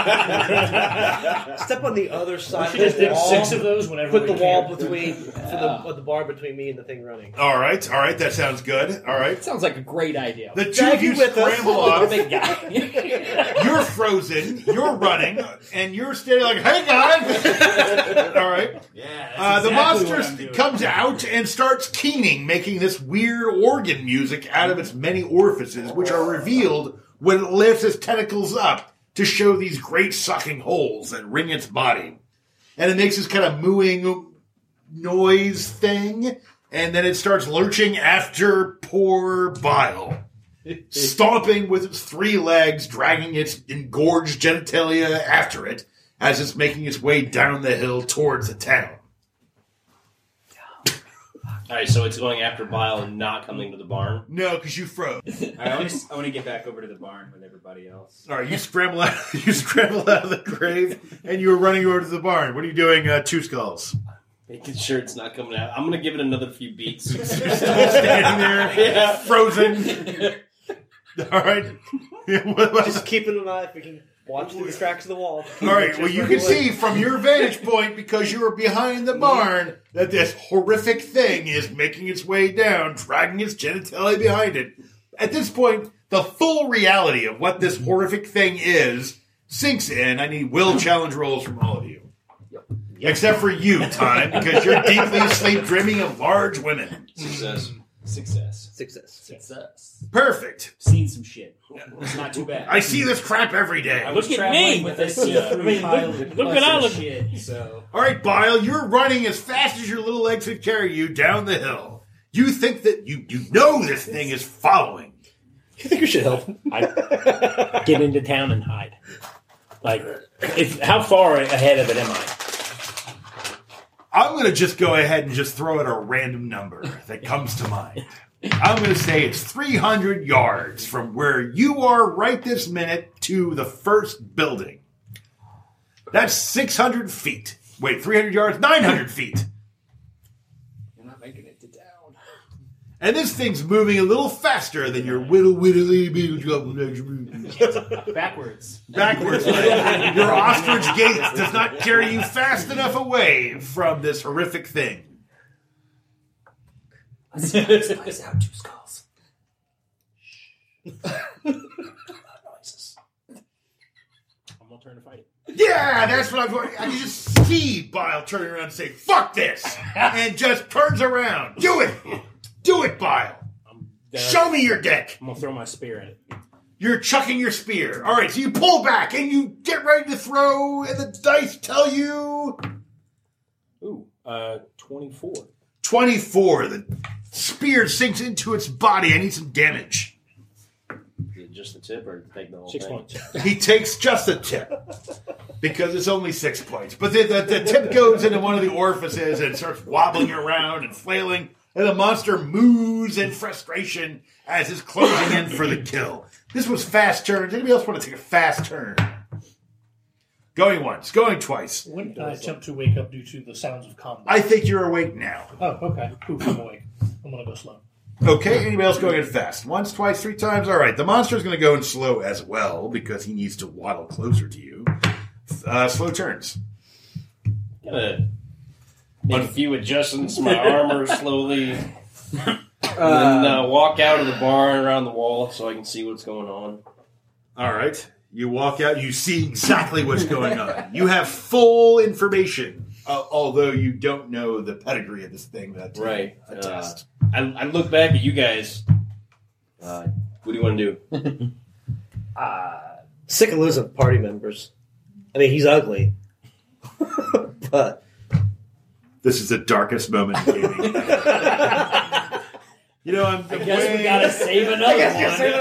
S7: Step on the other
S2: We
S7: side
S2: should
S7: of
S2: just
S7: the
S2: dig
S7: wall.
S2: six of those whenever
S7: Put
S2: we
S7: the
S2: can.
S7: wall between, for the, the bar between me and the thing running.
S1: All right, all right, that sounds good. All right.
S3: Sounds like a great idea.
S1: The two
S7: Drag
S1: of you
S7: you with us.
S1: scramble
S3: Little
S1: off.
S3: big guy.
S1: You're frozen. You're running, and you're standing like, "Hey guys!" All right.
S5: Yeah. That's
S1: Uh, the
S5: exactly what
S1: monster
S5: I'm doing.
S1: comes out and starts keening, making this weird organ music out of its many orifices, which are revealed when it lifts its tentacles up to show these great sucking holes that ring its body. And it makes this kind of mooing noise thing, and then it starts lurching after poor Bile, stomping with its three legs, dragging its engorged genitalia after it as it's making its way down the hill towards the town.
S4: All right, so it's going after Bile and not coming to the barn.
S1: No, because you froze.
S5: I want to. I want to get back over to the barn with everybody else.
S1: All right, you scramble out. You scramble out of the grave, and you were running over to the barn. What are you doing, uh, Two Skulls?
S4: Making sure it's not coming out. I'm going to give it another few beats.
S1: Still standing there,
S4: Yeah.
S1: frozen. All right. What about-
S7: Just keeping an eye if we can watch through the cracks of the wall.
S1: All right. Well, you can see from your vantage point, because you were behind the barn, that this horrific thing is making its way down, dragging its genitalia behind it. At this point, the full reality of what this horrific thing is sinks in. I need will challenge rolls from all of you. Except for you, Time, because you're deeply asleep dreaming of large women.
S4: Success.
S5: Success.
S7: Success.
S5: Success.
S1: Perfect.
S5: Seen some shit. It's not too bad.
S1: I see this crap every day.
S5: I was
S8: Look at
S5: traveling
S8: me.
S5: with this
S8: I
S5: uh,
S8: mean,
S5: pile
S8: look-
S5: of
S8: look what I
S5: lesser
S8: look-
S5: shit. So
S1: All right, Bile, you're running as fast as your little legs can carry you down the hill. You think that you, you know this thing is following.
S7: You think we should help?
S8: I get into town and hide. Like, if, how far ahead of it am I?
S1: I'm going to just go ahead and just throw out a random number that comes to mind. I'm going to say it's three hundred yards from where you are right this minute to the first building. That's six hundred feet. Wait, three hundred yards? nine hundred feet.
S3: You're not making it to town.
S1: And this thing's moving a little faster than your whittle whittly
S5: backwards.
S1: backwards. Your ostrich gait does not carry you fast enough away from this horrific thing.
S3: Spice out Two Skulls.
S8: Noises. I'm gonna turn to fight it.
S1: Yeah, that's what I'm going. I can just see Bile turning around and say, "Fuck this," and just turns around. Do it, do it, Bile.
S8: I'm, there,
S1: Show me your dick.
S8: I'm gonna throw my spear at it.
S1: You're chucking your spear. All right, so you pull back and you get ready to throw, and the dice tell you
S8: Ooh, uh, twenty-four.
S1: twenty-four. The spear sinks into its body. I need some damage.
S4: Is it just the tip or take the whole
S8: Six
S4: thing?
S8: points.
S1: He takes just a tip because it's only six points. But the, the, the tip goes into one of the orifices and starts wobbling around and flailing. And the monster moos in frustration as it's closing in for the kill. This was fast turns. Anybody else want to take a fast turn? Going once, going twice.
S2: When did I attempt to wake up due to the sounds of combat?
S1: I think you're awake now.
S2: Oh, okay. Poof, I'm awake. I'm gonna go slow.
S1: Okay, anybody else going in fast? Once, twice, three times? All right, the monster's going to go in slow as well because he needs to waddle closer to you. Uh, slow turns.
S4: Gotta make a few adjustments to my armor slowly. And then uh, walk out of the barn around the wall so I can see what's going on.
S1: All right. You walk out, you see exactly what's going on. You have full information, uh, although you don't know the pedigree of this thing that uh,
S4: Right.
S1: a
S4: Uh,
S1: test.
S4: I, I look back at you guys. Uh, what do you want to do?
S7: Uh, sick of losing party members. I mean, he's ugly. But
S1: This is the darkest moment in gaming. You know, I'm
S3: I guess we gotta save another
S7: I guess
S3: one.
S7: you save another one.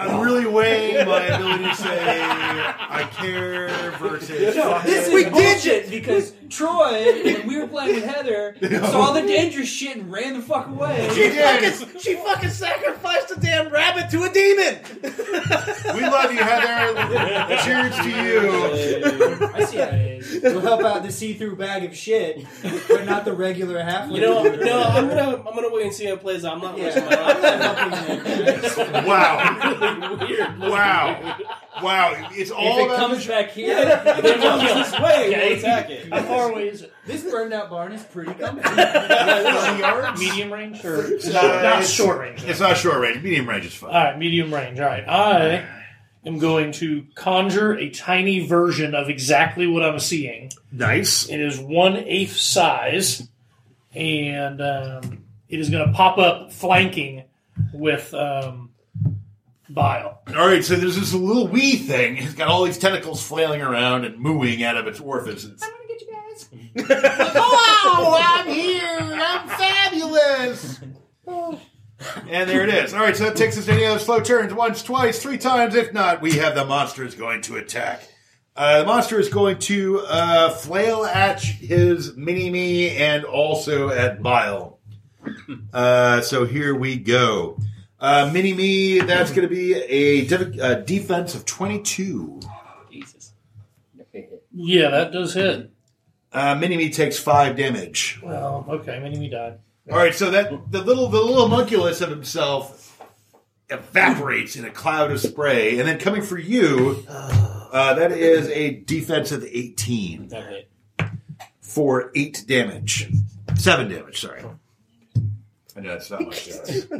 S1: I'm really weighing my ability to say I care versus.
S5: No,
S1: fuck
S5: this
S1: it.
S5: is bullshit because Troy, when we were playing with Heather, saw the dangerous shit and ran the fuck away.
S7: She fucking, she fucking sacrificed a damn rabbit to a demon.
S1: We love you, Heather. Cheers to you.
S5: I see how it is. We'll help out the see-through bag of shit, but not the regular halfway.
S4: You know, no, I'm gonna I'm gonna wait and see how it plays out. I'm not wasting my
S5: I'm
S4: time.
S5: not helping you guys.
S1: Wow.
S4: Weird.
S1: Wow. Wow. It's all
S5: If it
S1: about
S5: comes back here, if it comes this way, we'll attack it.
S2: How far away is it?
S5: This burned out barn is pretty comfy.
S1: thirty yards.
S2: Medium range or
S1: Uh,
S2: not, not
S1: it's-
S2: short range?
S1: It's not short range. Medium range is fine.
S2: All right, medium range. All right, I am going to conjure a tiny version of exactly what I'm seeing.
S1: Nice.
S2: It is one eighth size, and um, it is going to pop up flanking with um, bile.
S1: All right, so there's this little wee thing. It's got all these tentacles flailing around and mooing out of its orifices.
S5: I'm gonna get you guys.
S1: Oh, I'm here! I'm fabulous! And there it is. All right, so that takes us to any other slow turns. Once, twice, three times. If not, we have the monster is going to attack. Uh, the monster is going to uh, flail at his mini-me and also at Bile. Uh, so here we go. Uh, mini-me, that's going to be a de- uh, defense of twenty-two.
S3: Jesus.
S2: Yeah, that does hit.
S1: Uh, mini-me takes five damage.
S2: Well, okay, mini me died.
S1: All right, so that the little the little homunculus of himself evaporates in a cloud of spray, and then coming for you, uh, that is a defense of eighteen
S8: That hit.
S1: for eight damage, seven damage. Sorry, I know that's not much.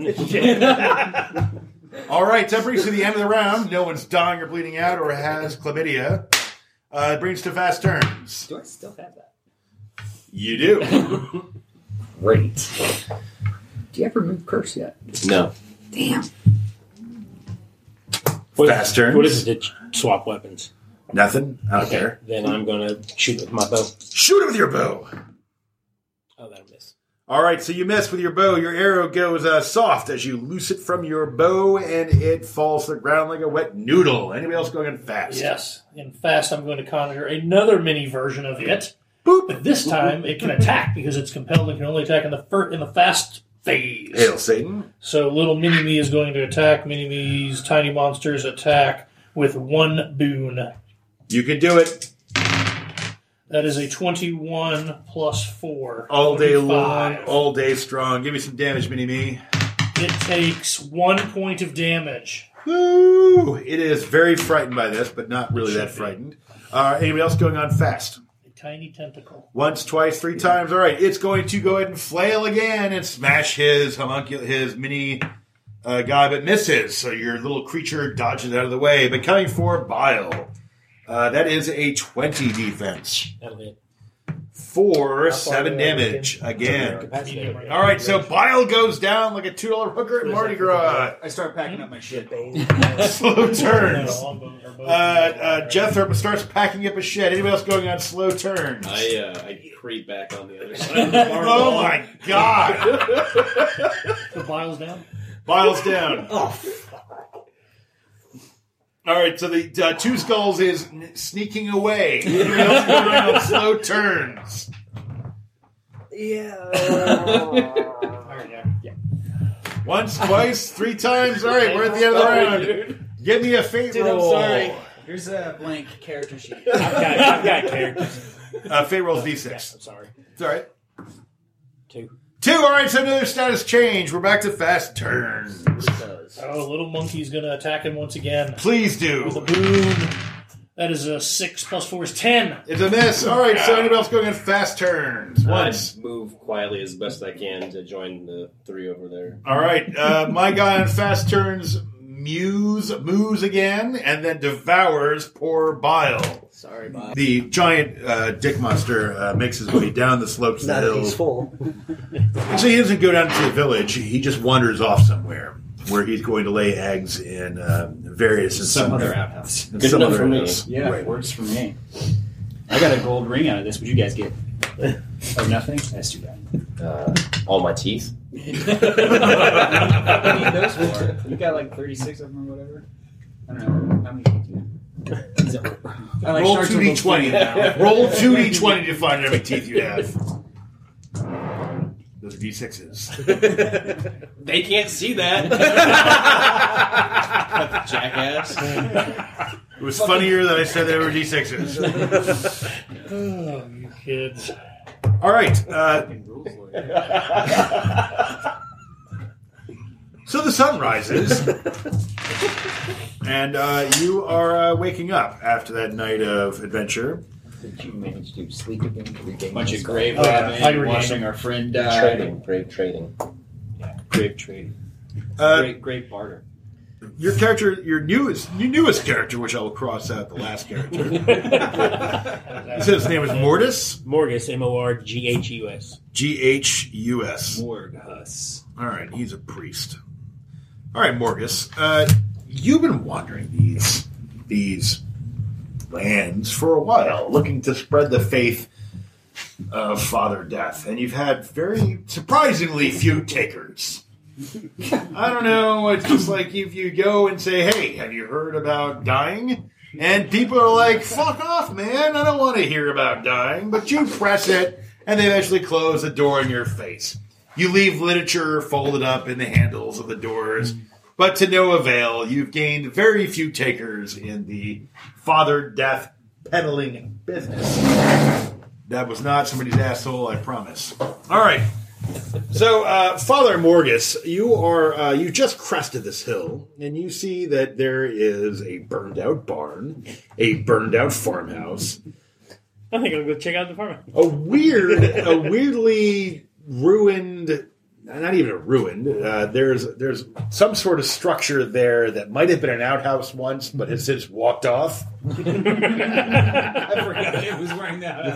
S1: All right, that brings to the end of the round. No one's dying or bleeding out or has chlamydia. Uh, it brings to fast turns.
S3: Do I still have that?
S1: You do.
S3: Great. Do you ever remove curse yet?
S4: No.
S3: Damn.
S8: What,
S1: Fast turns.
S8: What is it to swap weapons?
S1: Nothing. I don't
S8: Okay,
S1: care.
S8: then I'm going to shoot with my bow.
S1: Shoot it with your bow.
S8: Oh, that'll miss.
S1: All right, so you miss with your bow. Your arrow goes uh, soft as you loose it from your bow, and it falls to the ground like a wet noodle. Anybody else going in fast?
S2: Yes, in fast, I'm going to conjure another mini version of it.
S1: Boop.
S2: But this time, it can attack because it's compelled and can only attack in the fir- in the fast phase.
S1: Hail, Satan.
S2: So little mini me is going to attack. Mini me's tiny monsters attack with one boon.
S1: You can do it
S2: That is a twenty-one plus four.
S1: all day long,
S2: twenty-five.
S1: all day strong. Give me some damage, mini-me.
S2: It takes one point of damage.
S1: Woo! It is very frightened by this, but not really that frightened. Uh, anybody else going on fast?
S2: A tiny tentacle.
S1: Once, twice, three times. All right, it's going to go ahead and flail again and smash his homuncul- his mini uh, guy, but misses. So your little creature dodges out of the way. But coming for Bile, uh, that is a twenty defense
S8: That'll hit.
S1: for
S7: far
S1: seven
S7: away are we
S1: damage again.
S8: Capacity.
S1: All right, so Bile goes down like a two dollar hooker at Mardi Gras.
S5: I start packing up my shit.
S1: Slow turns.
S2: No, I'm both- are both-
S1: Uh, uh, Jethro starts packing up his shed. Anybody else going on slow turns?
S4: I uh, I creep back on the other side of the barn
S1: Oh
S4: wall.
S1: my god!
S2: The bile's down.
S1: Bile's down.
S7: Oh,
S1: All right, so the uh, two skulls is n- sneaking away. Anybody else going on slow turns?
S7: yeah.
S1: Once, twice, three times. All right, we're at the end of the round. Give me a fate
S7: Dude, I'm
S1: roll.
S7: sorry.
S5: Here's a blank character sheet.
S8: I've got, I've got characters.
S1: Uh, fate roll's D
S8: Yeah,
S1: six.
S8: I'm sorry.
S1: It's all right.
S8: Two.
S1: Two. All right, so another status change. We're back to fast turns.
S2: Oh, little monkey's going to attack him once again.
S1: Please
S2: With a
S1: do.
S2: boon. That is a six plus four is ten.
S1: It's a miss. All right, so anybody else going in fast turns?
S4: I
S1: Once.
S4: move quietly as best I can to join the three over there.
S1: All right, uh, my guy on fast turns mews, moos again, and then devours poor Bile.
S7: Sorry, Bob.
S1: The giant uh, dick monster uh, makes his way down the slopes of the
S7: Not if he's
S1: hills.
S7: full.
S1: So he doesn't go down to the village. He just wanders off somewhere where he's going to lay eggs in uh, various and
S5: Some other outhouse.
S1: in
S4: Good
S1: some
S4: enough
S1: other
S4: for me.
S1: house.
S5: Yeah,
S1: Right.
S5: it works for me. I got a gold ring out of this. What'd you guys get? Oh, nothing? That's too bad.
S4: Uh, all my teeth.
S5: What do you need those for? You got like thirty-six of them or whatever? I don't know. How many teeth do you have? I like
S1: Roll
S5: Star
S1: two d
S5: Trek
S1: twenty now. Roll two d twenty to find how many teeth you have. Those are d sixes.
S4: They can't see that. Jackass.
S1: It was funnier that I said they were d sixes.
S2: Oh, you kids.
S1: All right. Uh, so the sun rises, and uh, you are uh, waking up after that night of adventure.
S3: Did you manage to sleep again? To regain
S5: Bunch of
S3: yourself?
S5: grave
S2: Oh, yeah.
S5: robbing,
S2: I regained
S5: watching
S2: them.
S5: our friend die.
S4: Trading, grave trading.
S5: Yeah, grave trading.
S1: Uh,
S5: Great, great barter.
S1: Your character, your newest, your newest character, which I will cross out the last character. He said his name is Mortis.
S8: Morgus, M O R G H U S.
S1: G H U S.
S5: Morgus.
S1: All right, he's a priest. All right, Morgus, uh, you've been wandering these these lands for a while, looking to spread the faith of Father Death, and you've had very surprisingly few takers. I don't know. It's just like if you go and say, "Hey, have you heard about dying?" and people are like, "Fuck off, man! I don't want to hear about dying." But you press it, and they eventually close the door in your face. You leave literature folded up in the handles of the doors, but to no avail. You've gained very few takers in the Father Death peddling business. That was not somebody's asshole, I promise. All right. So, uh, Father Morgus, you are uh, you just crested this hill, and you see that there is a burned-out barn, a burned-out farmhouse,
S8: I think I'll go check out the farmhouse.
S1: a weird, a weirdly ruined, not even a ruined. Uh, there's there's some sort of structure there that might have been an outhouse once, but has since walked off.
S5: I forgot it was wearing that.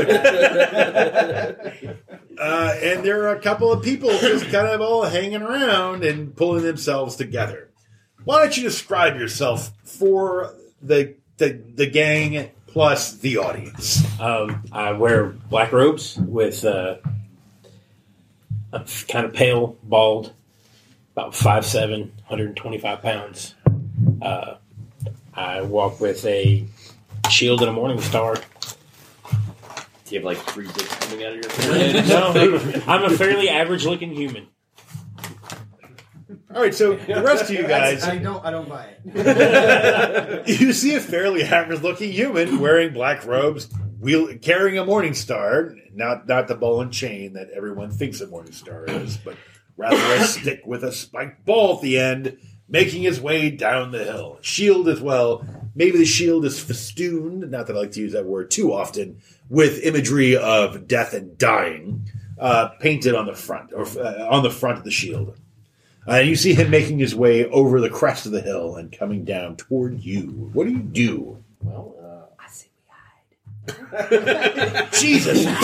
S1: Uh, and there are a couple of people just kind of all hanging around and pulling themselves together. Why don't you describe yourself for the the, the gang plus the audience?
S8: Um, I wear black robes with uh, I'm kind of pale, bald, about five seven, one hundred twenty-five pounds. Uh, I walk with a shield and a morning star.
S4: Do you have like three dicks coming out of your forehead?
S8: No, I'm a fairly average-looking human.
S1: All right, so the rest of you guys,
S5: I don't. I don't buy it.
S1: you see a fairly average-looking human wearing black robes, wheel, carrying a morning star, not not the ball and chain that everyone thinks a morning star is, but rather a stick with a spiked ball at the end, making his way down the hill. Shield as well. Maybe the shield is festooned, not that I like to use that word too often, with imagery of death and dying uh, painted on the front, or uh, on the front of the shield. Uh, and you see him making his way over the crest of the hill and coming down toward you. What do you do?
S4: Well, uh,
S3: I say we hide.
S1: Jesus, dude!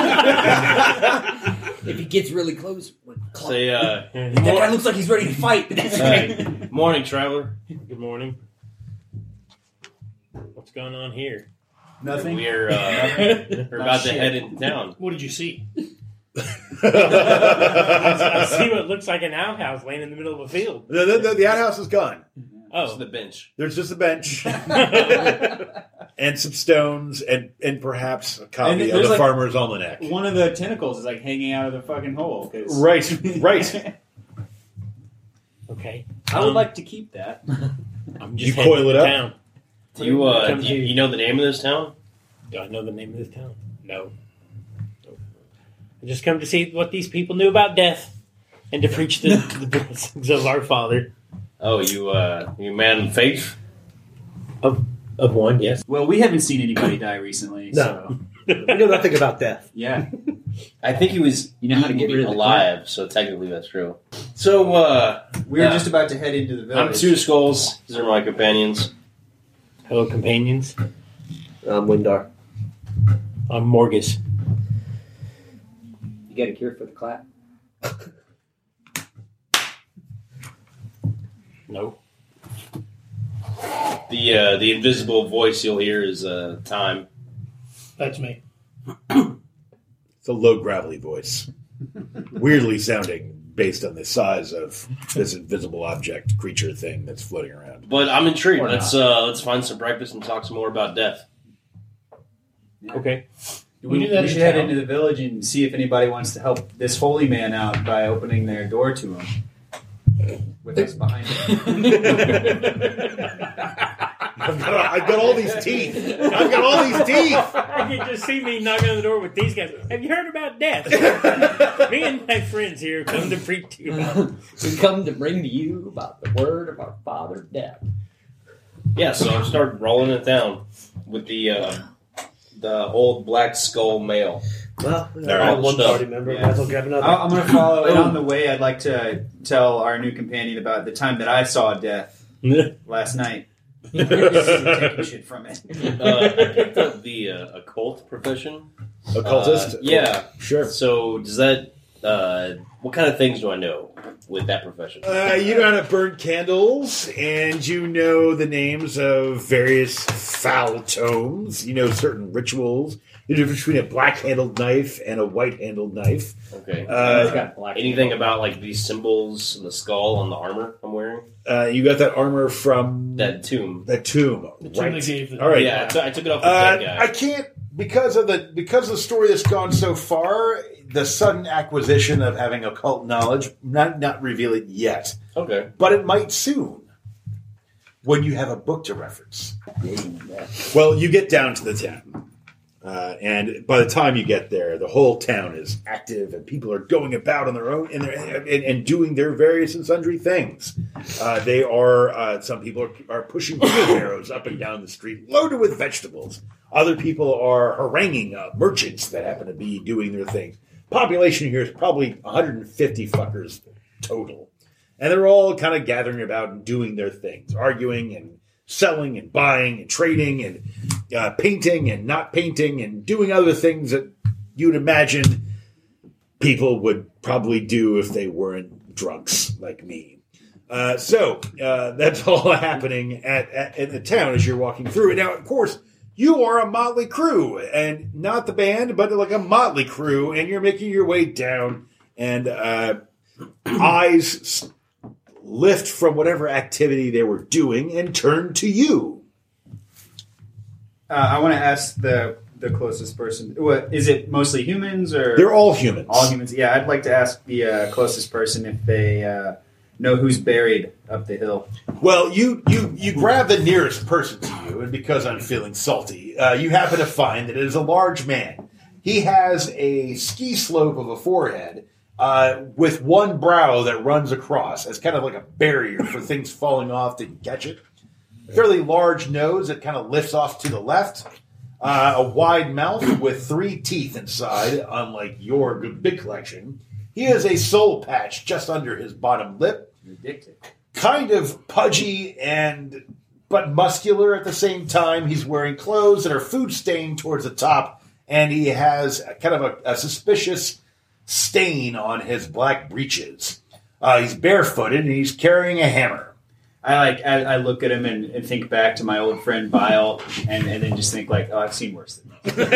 S3: If he gets really close, we'll
S4: say, uh,
S3: that guy looks like he's ready to fight.
S4: uh, morning, traveler.
S8: Good morning. What's going on here?
S5: Nothing.
S4: We're, uh, we're about to head into town.
S2: What did you see?
S8: I see what looks like an outhouse laying in the middle of a field.
S1: The, the, the, the outhouse is gone.
S4: This
S8: Oh,
S4: is the bench.
S1: There's just a bench and some stones and, and perhaps a
S5: And
S1: copy of
S5: there's
S1: the
S5: like-
S1: Farmer's Almanac.
S5: One of the tentacles is like hanging out of the fucking hole. 'cause-
S1: Right, right.
S8: okay.
S5: I would
S8: Um,
S5: like to keep that.
S8: I'm
S1: You
S8: just heading
S1: coil it
S8: to
S1: up?
S8: town.
S4: Do you, uh,
S8: Come
S4: do you,
S8: here.
S4: you know the name of this town?
S8: Do I know the name of this town? No. Nope. I just come to see what these people knew about death and to preach the, the blessings of our Father.
S4: Oh, you, uh, you man of faith?
S8: Of of one, yes.
S5: Well, we haven't seen anybody die recently.
S7: No.
S5: So
S7: We know nothing about death.
S5: yeah.
S4: I think he was
S5: You know how to get
S4: eaten
S5: rid of the
S4: alive, so technically that's true. So, uh,
S5: We were
S4: Yeah.
S5: just about to head into the
S4: I'm
S5: village.
S4: Two Skulls. These are my companions.
S8: Hello, companions.
S7: Um, Windar.
S8: I'm Morgus.
S3: You got a cure for the clap?
S8: No.
S4: The uh, the invisible voice you'll hear is uh, time.
S2: That's me.
S1: It's a low gravelly voice. Weirdly sounding. based on the size of this invisible object creature thing that's floating around.
S4: But I'm intrigued.
S3: Or
S4: Let's uh, let's find some breakfast and talk some more about death.
S8: Okay.
S5: We,
S2: We
S5: we,
S2: do that in
S5: should head
S2: town.
S5: into the village and see if anybody wants to help this holy man out by opening their door to him. With us behind him.
S1: I've got, I've got all these teeth. I've got all these teeth.
S8: I can just see me knocking on the door with these guys. Have you heard about death? Me and my friends here come to preach to you.
S3: We come to bring to you about the word of our Father, Death.
S4: Yeah, so I started rolling it down with the uh, the old black skull male.
S7: Well, we
S4: All
S7: got
S4: right,
S7: one
S4: stuff.
S7: party member.
S5: Yeah.
S7: Might as well grab another.
S5: I- I'm going to follow, and on the way, I'd like to tell our new companion about the time that I saw death last night. Taking shit from it.
S4: Uh, I picked up the uh, occult profession.
S1: Occultist?
S4: Uh, yeah.
S1: Sure.
S4: So does that? Uh, what kind of things do I know with that profession?
S1: Uh, you know how to burn candles, and you know the names of various foul tomes. You know certain rituals. The difference between a black-handled knife and a white-handled knife.
S4: Okay.
S1: Uh,
S3: It's got black
S4: Anything about like these symbols, the skull on the armor I'm wearing?
S1: Uh, you got that armor from
S4: That tomb.
S1: that tomb.
S2: The tomb
S1: right.
S2: they gave the-
S1: All right.
S4: Yeah, I took- I took it off the
S1: Uh,
S4: dead
S1: I
S4: guy.
S1: can't because of the because of the story that's gone so far. The sudden acquisition of having occult knowledge, not not reveal it yet,
S4: Okay.
S1: but it might soon when you have a book to reference. Well, you get down to the town, uh, and by the time you get there, the whole town is active, and people are going about on their own and, and, and doing their various and sundry things. Uh, they are uh, some people are, are pushing wheelbarrows up and down the street, loaded with vegetables. Other people are haranguing uh, merchants that happen to be doing their things. Population here is probably one hundred fifty fuckers total. And they're all kind of gathering about and doing their things, arguing and selling and buying and trading and uh, painting and not painting and doing other things that you'd imagine people would probably do if they weren't drunks like me. Uh, so uh, that's all happening at, at in the town as you're walking through it. Now, of course, you are a motley crew, and not the band, but like a motley crew, and you're making your way down, and uh, eyes s- lift from whatever activity they were doing and turn to you.
S5: Uh, I want to ask the the closest person. What is it? Mostly humans or
S1: They're all humans.
S5: all humans? Yeah, I'd like to ask the uh, closest person if they uh, know who's buried up the hill.
S1: Well, you, you, you grab the nearest person to you, and because I'm feeling salty, uh, you happen to find that it is a large man. He has a ski slope of a forehead uh, with one brow that runs across as kind of like a barrier for things falling off that you catch it. A fairly large nose that kind of lifts off to the left. Uh, a wide mouth with three teeth inside, unlike your good big collection. He has a soul patch just under his bottom lip.
S5: Addicted.
S1: Kind of pudgy and but muscular at the same time. He's wearing clothes that are food stained towards the top, and he has kind of a, a suspicious stain on his black breeches. Uh, he's barefooted and he's carrying a hammer.
S5: I like. I, I look at him and, and think back to my old friend Bile, and, and then just think like, oh, I've seen worse than this.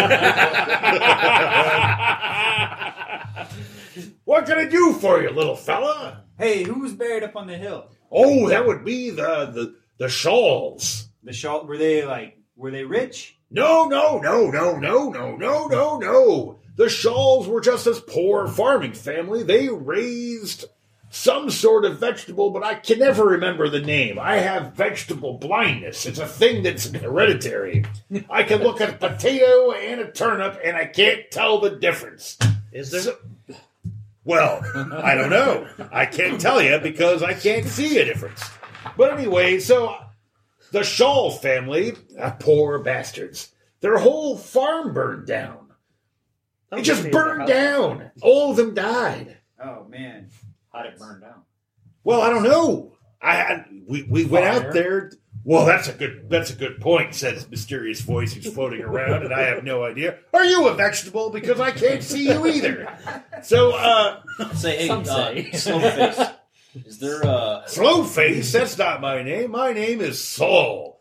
S1: What can I do for you, little fella?
S5: Hey, who's buried up on the hill?
S1: Oh, that would be the the, the Shawls.
S5: The shawl. Were they like? Were they rich?
S1: No, no, no, no, no, no, no, no, no. The Shawls were just this poor farming family. They raised some sort of vegetable, but I can never remember the name. I have vegetable blindness. It's a thing that's hereditary. I can look at a potato and a turnip, and I can't tell the difference.
S7: Is there?
S1: So- well, I don't know. I can't tell you because I can't see a difference. But anyway, so the Shaw family, uh, poor bastards, their whole farm burned down. It just burned down. All of them died.
S5: Oh man.
S3: How'd it burn down?
S1: Well, I don't know. I had, we we went
S2: Fire.
S1: out there. Well, that's a good that's a good point, says a mysterious voice who's floating around, and I have no idea. Are you a vegetable? Because I can't see you either. So, uh,
S4: Say, hey,
S3: Some
S4: uh,
S3: say.
S4: Slowface. Is there uh
S1: Slowface, that's not my name. My name is Saul.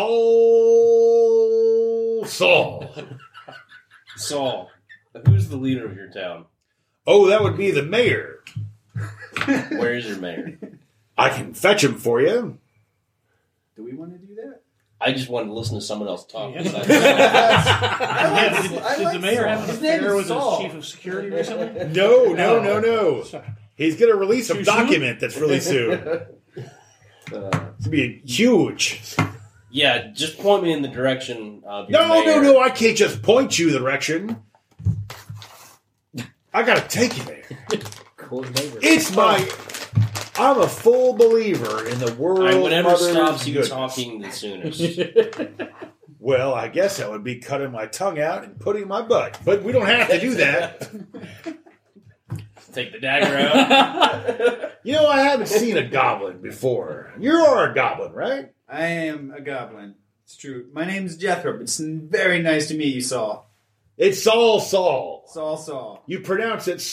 S1: Saul. Saul.
S4: Saul? Who's the leader of your town?
S1: Oh, that would be the mayor.
S4: Where's your mayor?
S1: I can fetch him for you.
S5: Do we want to do that?
S4: I just wanted to listen to someone else talk.
S2: Yeah.
S4: besides-
S2: Yeah, did,
S5: I
S2: did
S5: like
S2: the mayor have
S5: Saul.
S2: an
S5: His name
S2: affair
S5: is
S2: with
S5: Saul.
S2: his chief of security recently?
S1: No, no, no, no.
S2: Sorry.
S1: He's going to release a
S2: Too soon?
S1: document that's really soon. It's
S3: Uh,
S1: going to be huge.
S4: yeah, just point me in the direction of your
S1: No,
S4: mayor.
S1: no, no. I can't just point you the direction. I got to take you there.
S3: cool neighbor.
S1: It's my. I'm a full believer in the world.
S4: All right, whatever
S1: Mother's
S4: stops you
S1: goodness.
S4: talking the soonest.
S1: Well, I guess that would be cutting my tongue out and putting my butt. But we don't have to do that.
S4: Take the dagger out.
S1: You know, I haven't seen a goblin before. You're a goblin, right?
S5: I am a goblin. It's true. My name's Jethro. It's very nice to meet you, Saul.
S1: It's Saul Saul.
S5: Saul Saul.
S1: You pronounce it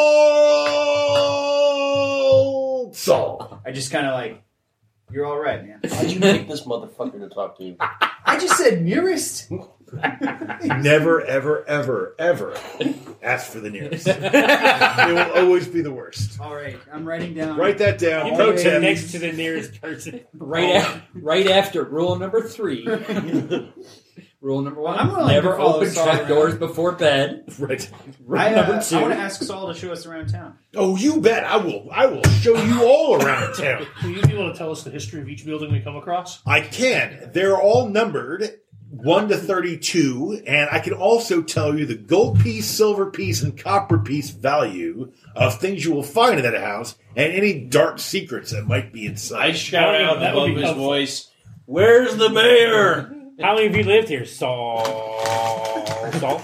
S1: Saul Saul.
S5: I just kind of like, you're all right, man.
S4: How'd you pick this motherfucker to talk to?
S5: I just said nearest.
S1: Never, ever, ever, ever ask for the nearest. It will always be the worst.
S5: All right, I'm writing down.
S1: Write that down.
S8: You
S1: Pro
S8: put it
S1: tip.
S8: next to the nearest person.
S3: Right, af- right after rule number three. Rule number one:
S5: I'm willing
S3: never
S5: to follow
S3: open
S5: Saul
S3: trap
S5: around.
S3: doors before bed.
S1: Right.
S3: Rule
S5: I, uh,
S3: number
S5: I
S3: two:
S5: want to ask Saul to show us around town.
S1: Oh, you bet. I will. I will show you all around town.
S2: Will you be able to tell us the history of each building we come across?
S1: I can. They're all numbered one to thirty-two, and I can also tell you the gold piece, silver piece, and copper piece value of things you will find in that house, and any dark secrets that might be
S4: I
S1: inside.
S4: shout out
S2: That would
S4: above
S2: be
S4: his
S2: helpful.
S4: voice, "Where's the mayor?"
S8: How many of you lived here? Saul. Saul?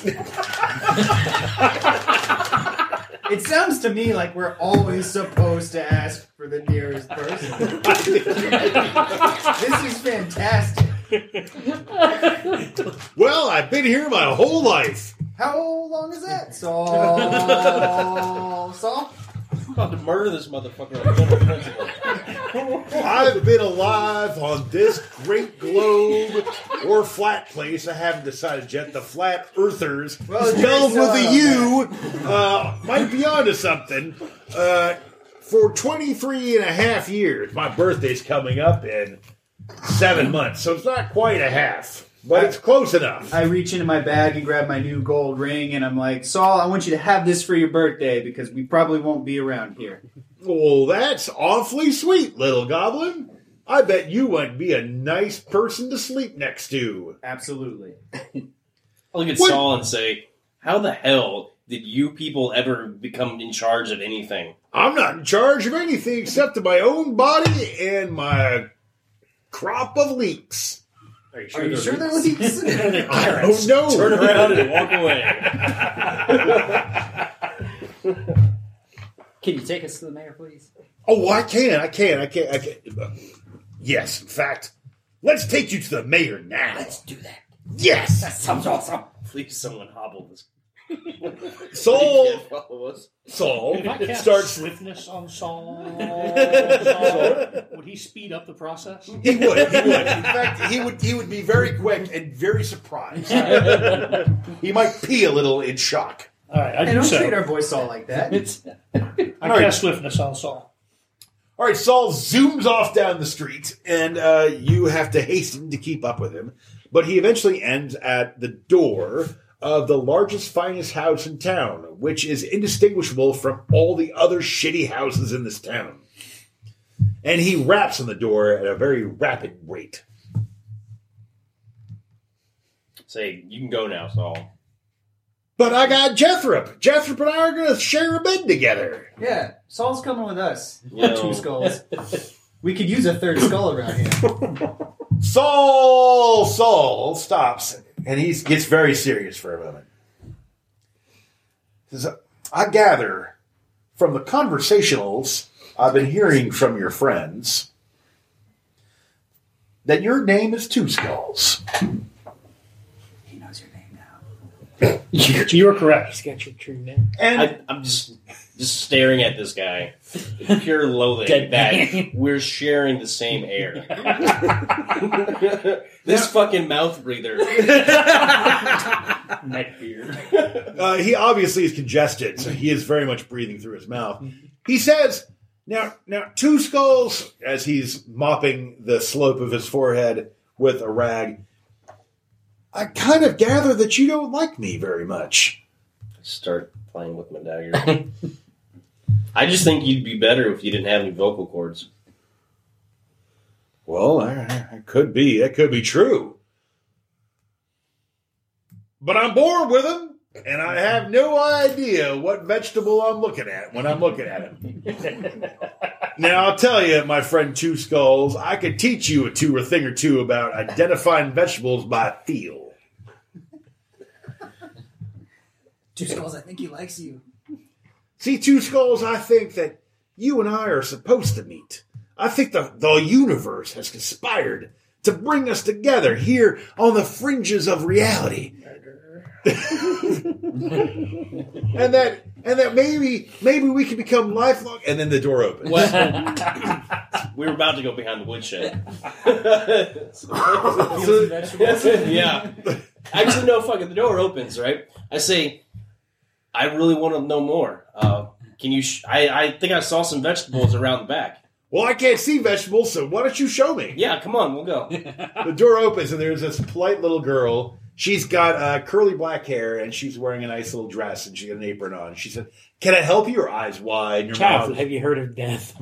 S5: It sounds to me like we're always supposed to ask for the nearest person. This is fantastic.
S1: Well, I've been here my whole life.
S5: How long is that, Saul? Saul?
S4: I'm about to murder this motherfucker on general principle.
S1: I've been alive on this great globe or flat place. I haven't decided yet. The flat earthers,
S5: Well, it's
S1: spelled
S5: very
S1: with a
S5: solid.
S1: U, uh, might be onto something. Uh, for twenty-three and a half years, my birthday's coming up in seven months, so it's not quite a half, but it's close enough.
S5: I reach into my bag and grab my new gold ring, and I'm like, Saul, I want you to have this for your birthday because we probably won't be around here.
S1: Well, that's awfully sweet, little goblin. I bet you would be a nice person to sleep next to.
S5: Absolutely.
S4: I'll look at
S1: What?
S4: Saul and say, "How the hell did you people ever become in charge of anything?"
S1: I'm not in charge of anything except of my own body and my crop of leeks.
S8: Are you
S5: Are you sure
S8: they're-
S5: they're leaks?
S1: I don't know.
S4: Turn around and walk away.
S3: Can you take us to the mayor, please?
S1: Oh, I can. I can. I can. I can. Uh, Yes, in fact, let's take you to the mayor now.
S3: Let's do that.
S1: Yes,
S3: That sounds awesome.
S4: Please, someone hobble this.
S1: Saul.
S4: He can't follow us.
S1: Saul
S2: If I cast
S1: starts.
S2: swiftness on Saul, Saul, would he speed up the process?
S1: He would. He would. In fact, he would. He would be very quick and very surprised. He might pee a little in shock.
S2: All right, I
S5: Hey,
S2: do
S5: don't
S2: so.
S5: treat our boy Saul like that.
S3: It's
S2: I cast swiftness on Saul.
S1: All right, Saul zooms off down the street, and uh, you have to hasten to keep up with him. But he eventually ends at the door of the largest, finest house in town, which is indistinguishable from all the other shitty houses in this town. And he raps on the door at a very rapid rate.
S4: Say, you can go now, Saul.
S1: But I got Jethro. Jethro and I are going to share a bed together.
S5: Yeah, Saul's coming with us.
S4: You know-
S5: Two skulls. We could use a third skull around here.
S1: Saul, Saul stops, and he gets very serious for a moment. He says, I gather from the conversationals I've been hearing from your friends that your name is Two Skulls.
S5: He knows your name now.
S2: You are correct.
S8: He's got your true name.
S1: And
S4: I, I'm just just staring at this guy, with pure loathing
S3: Dead
S4: that
S3: man.
S4: we're sharing the same air. This fucking mouth breather.
S8: Neck beard.
S1: uh, he obviously is congested, so he is very much breathing through his mouth. He says, now, now, Two Skulls, as he's mopping the slope of his forehead with a rag, I kind of gather that you don't like me very much.
S4: Start playing with my dagger. I just think you'd be better if you didn't have any vocal cords.
S1: Well, it could be. That could be true. But I'm bored with him, and I have no idea what vegetable I'm looking at when I'm looking at him. Now, I'll tell you, my friend Two Skulls, I could teach you a two or thing or two about identifying vegetables by feel.
S5: Two Skulls, I think he likes you.
S1: See, Two Skulls, I think that you and I are supposed to meet. I think the, the universe has conspired to bring us together here on the fringes of reality. and that and that maybe maybe we can become lifelong. And then the door opens.
S4: Well, we were about to go behind the woodshed. Yeah. Actually, no, fucking, the door opens, right? I say, I really want to know more. Uh, can you? Sh- I I think I saw some vegetables around the back.
S1: Well, I can't see vegetables, so why don't you show me?
S4: Yeah, come on, we'll go.
S1: The door opens, and there's this polite little girl. She's got uh, curly black hair, and she's wearing a nice little dress, and she's got an apron on. She said, "Can I help you?" Her eyes wide. And your
S8: Child,
S1: mouth is-
S8: have you heard of death?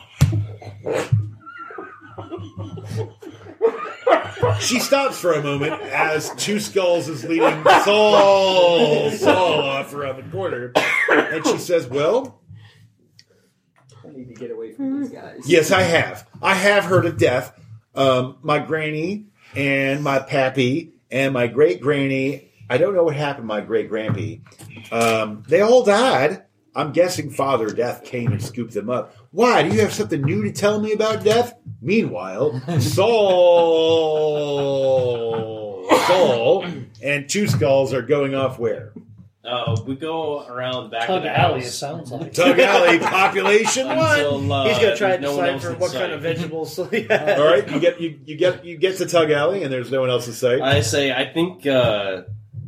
S1: She stops for a moment as Two Skulls is leading Saul, Saul off around the corner, and she says, "Well,
S3: I need to get away from these guys.
S1: yes, I have. I have heard of death. Um, my granny and my pappy and my great granny. I don't know what happened to my great grampy. Um, they all died. I'm guessing Father Death came and scooped them up. Why? Do you have something new to tell me about death?" Meanwhile, Saul, Saul, and Two Skulls are going off where?
S4: Uh, we go around back
S2: Tug
S4: of the
S2: Alley, it
S4: house.
S2: sounds like.
S1: Tug Alley, population one.
S4: Until, uh,
S7: He's gonna try to
S4: no one else
S7: decipher
S4: in
S7: what
S4: sight.
S7: kind of vegetables. So
S1: All right, you get you, you get you get to Tug Alley, and there's no one else in sight.
S4: I say, I think, uh,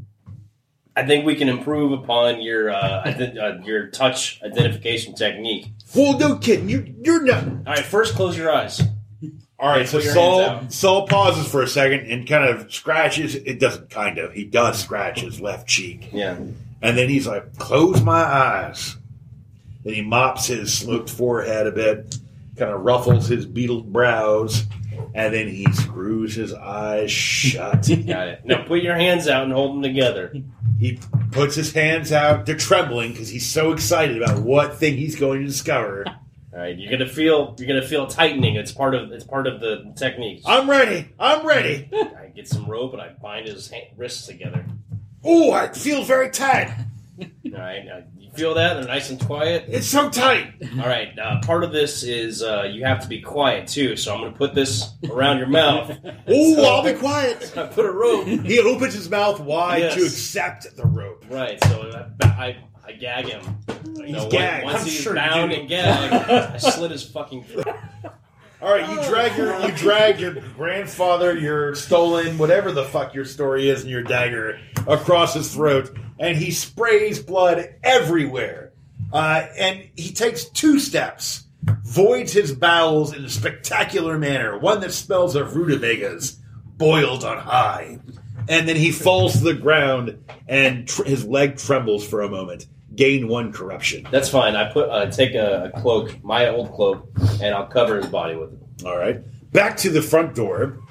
S4: I think we can improve upon your uh, ident- uh, your touch identification technique.
S1: Well, no kidding. You you're not.
S4: All right, first close your eyes.
S1: All right, so
S4: Put your
S1: Saul
S4: hands out.
S1: Saul pauses for a second and kind of scratches. It doesn't kind of. He does scratch his left cheek,
S4: Yeah.
S1: and then he's like, "Close my eyes." Then he mops his sloped forehead a bit, kind of ruffles his beetled brows, and then he screws his eyes shut.
S4: Got it. Now put your hands out and hold them together.
S1: He puts his hands out. They're trembling because he's so excited about what thing he's going to discover.
S4: All right, you're gonna feel you're gonna feel tightening. It's part of it's part of the technique.
S1: I'm ready. I'm ready.
S4: I get some rope and I bind his hand, wrists together.
S1: Oh, I feel very tight.
S4: All right, now, you feel that? They're nice and quiet.
S1: It's so tight.
S4: All right, uh, part of this is uh, you have to be quiet too. So I'm gonna put this around your mouth.
S1: Oh, I'll be quiet.
S4: I put a rope.
S1: He opens his mouth wide
S4: Yes.
S1: to accept the rope.
S4: Right, so I, I, I gag him. You
S1: He's
S4: know,
S1: gagged.
S4: Once
S1: I'm
S4: he's
S1: sure you
S4: bound
S1: do.
S4: and gagged, I slit his fucking throat.
S1: All right, you drag your you drag your grandfather, your stolen, whatever the fuck your story is, and your dagger across his throat, and he sprays blood everywhere. Uh, and he takes two steps, voids his bowels in a spectacular manner, one that smells of rutabagas boiled on high. And then he falls to the ground, and tr- his leg trembles for a moment. Gain one corruption.
S4: That's fine. I put uh, take a, a cloak, my old cloak, and I'll cover his body with it.
S1: All right. Back to the front door.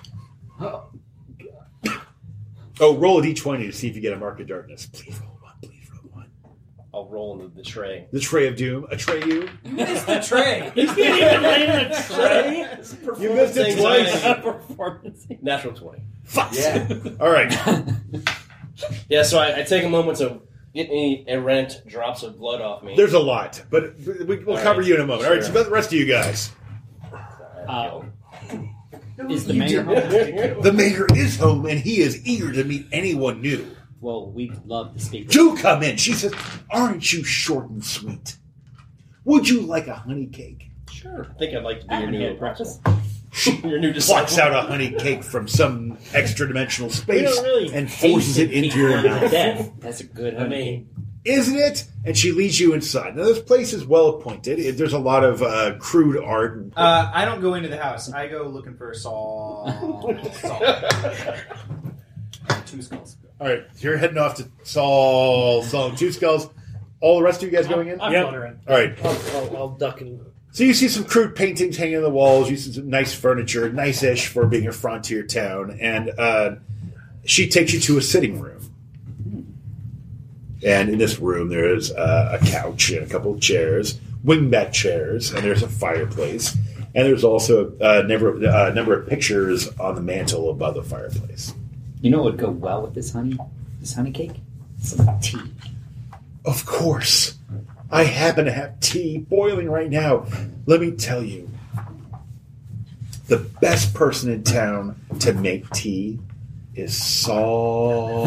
S1: Oh, roll a d twenty to see if you get a mark of darkness. Please roll one. Please roll one.
S4: I'll roll into the tray.
S1: The tray of doom. A tray you.
S5: You missed the tray.
S2: He can't even lay in a tray.
S1: You missed it twice.
S8: Performance.
S4: Natural twenty.
S1: Fuck.
S5: Yeah.
S1: All right.
S4: Yeah, so I, I take a moment to get any errant drops of blood off me.
S1: There's a lot, but we, we'll
S4: All
S1: cover
S4: right.
S1: you in a moment. All right.
S4: Sure.
S1: So the rest of you guys.
S8: Uh, is the mayor home?
S1: The mayor is home, and he is eager to meet anyone new.
S8: Well, we'd love to speak with
S1: Do come in. She says, "Aren't you short and sweet? Would you like a honey cake?"
S4: Sure. I think I'd like to be your
S8: you.
S4: new
S8: Yeah, breakfast.
S4: your new
S1: Plucks
S4: disciple.
S1: out a honey cake from some extra dimensional
S8: We
S1: space
S8: don't really
S1: and forces it
S8: taste
S1: into your
S8: people to
S1: mouth.
S8: death. That's a good
S4: I
S8: honey.
S4: mean,
S1: Isn't it? And she leads you inside. Now, this place is well appointed. It, there's a lot of uh, crude art. And
S5: Uh, I don't go into the house. I go looking for Saul. Saul. Two skulls.
S1: All right, you're heading off to Saul, Saul and Two Skulls. All the rest of you guys going in?
S2: I'm
S6: Yep.
S2: fluttering.
S1: All right.
S7: I'll, I'll, I'll duck and.
S1: So you see some crude paintings hanging on the walls. You see some nice furniture, nice-ish for being a frontier town. And uh, she takes you to a sitting room. And in this room, there is uh, a couch and a couple of chairs, wingback chairs, and there's a fireplace. And there's also a number of, uh, number of pictures on the mantle above the fireplace.
S3: You know what would go well with this honey? This honey cake? Some tea.
S1: Of course. I happen to have tea boiling right now. Let me tell you, the best person in town to make tea is Saul.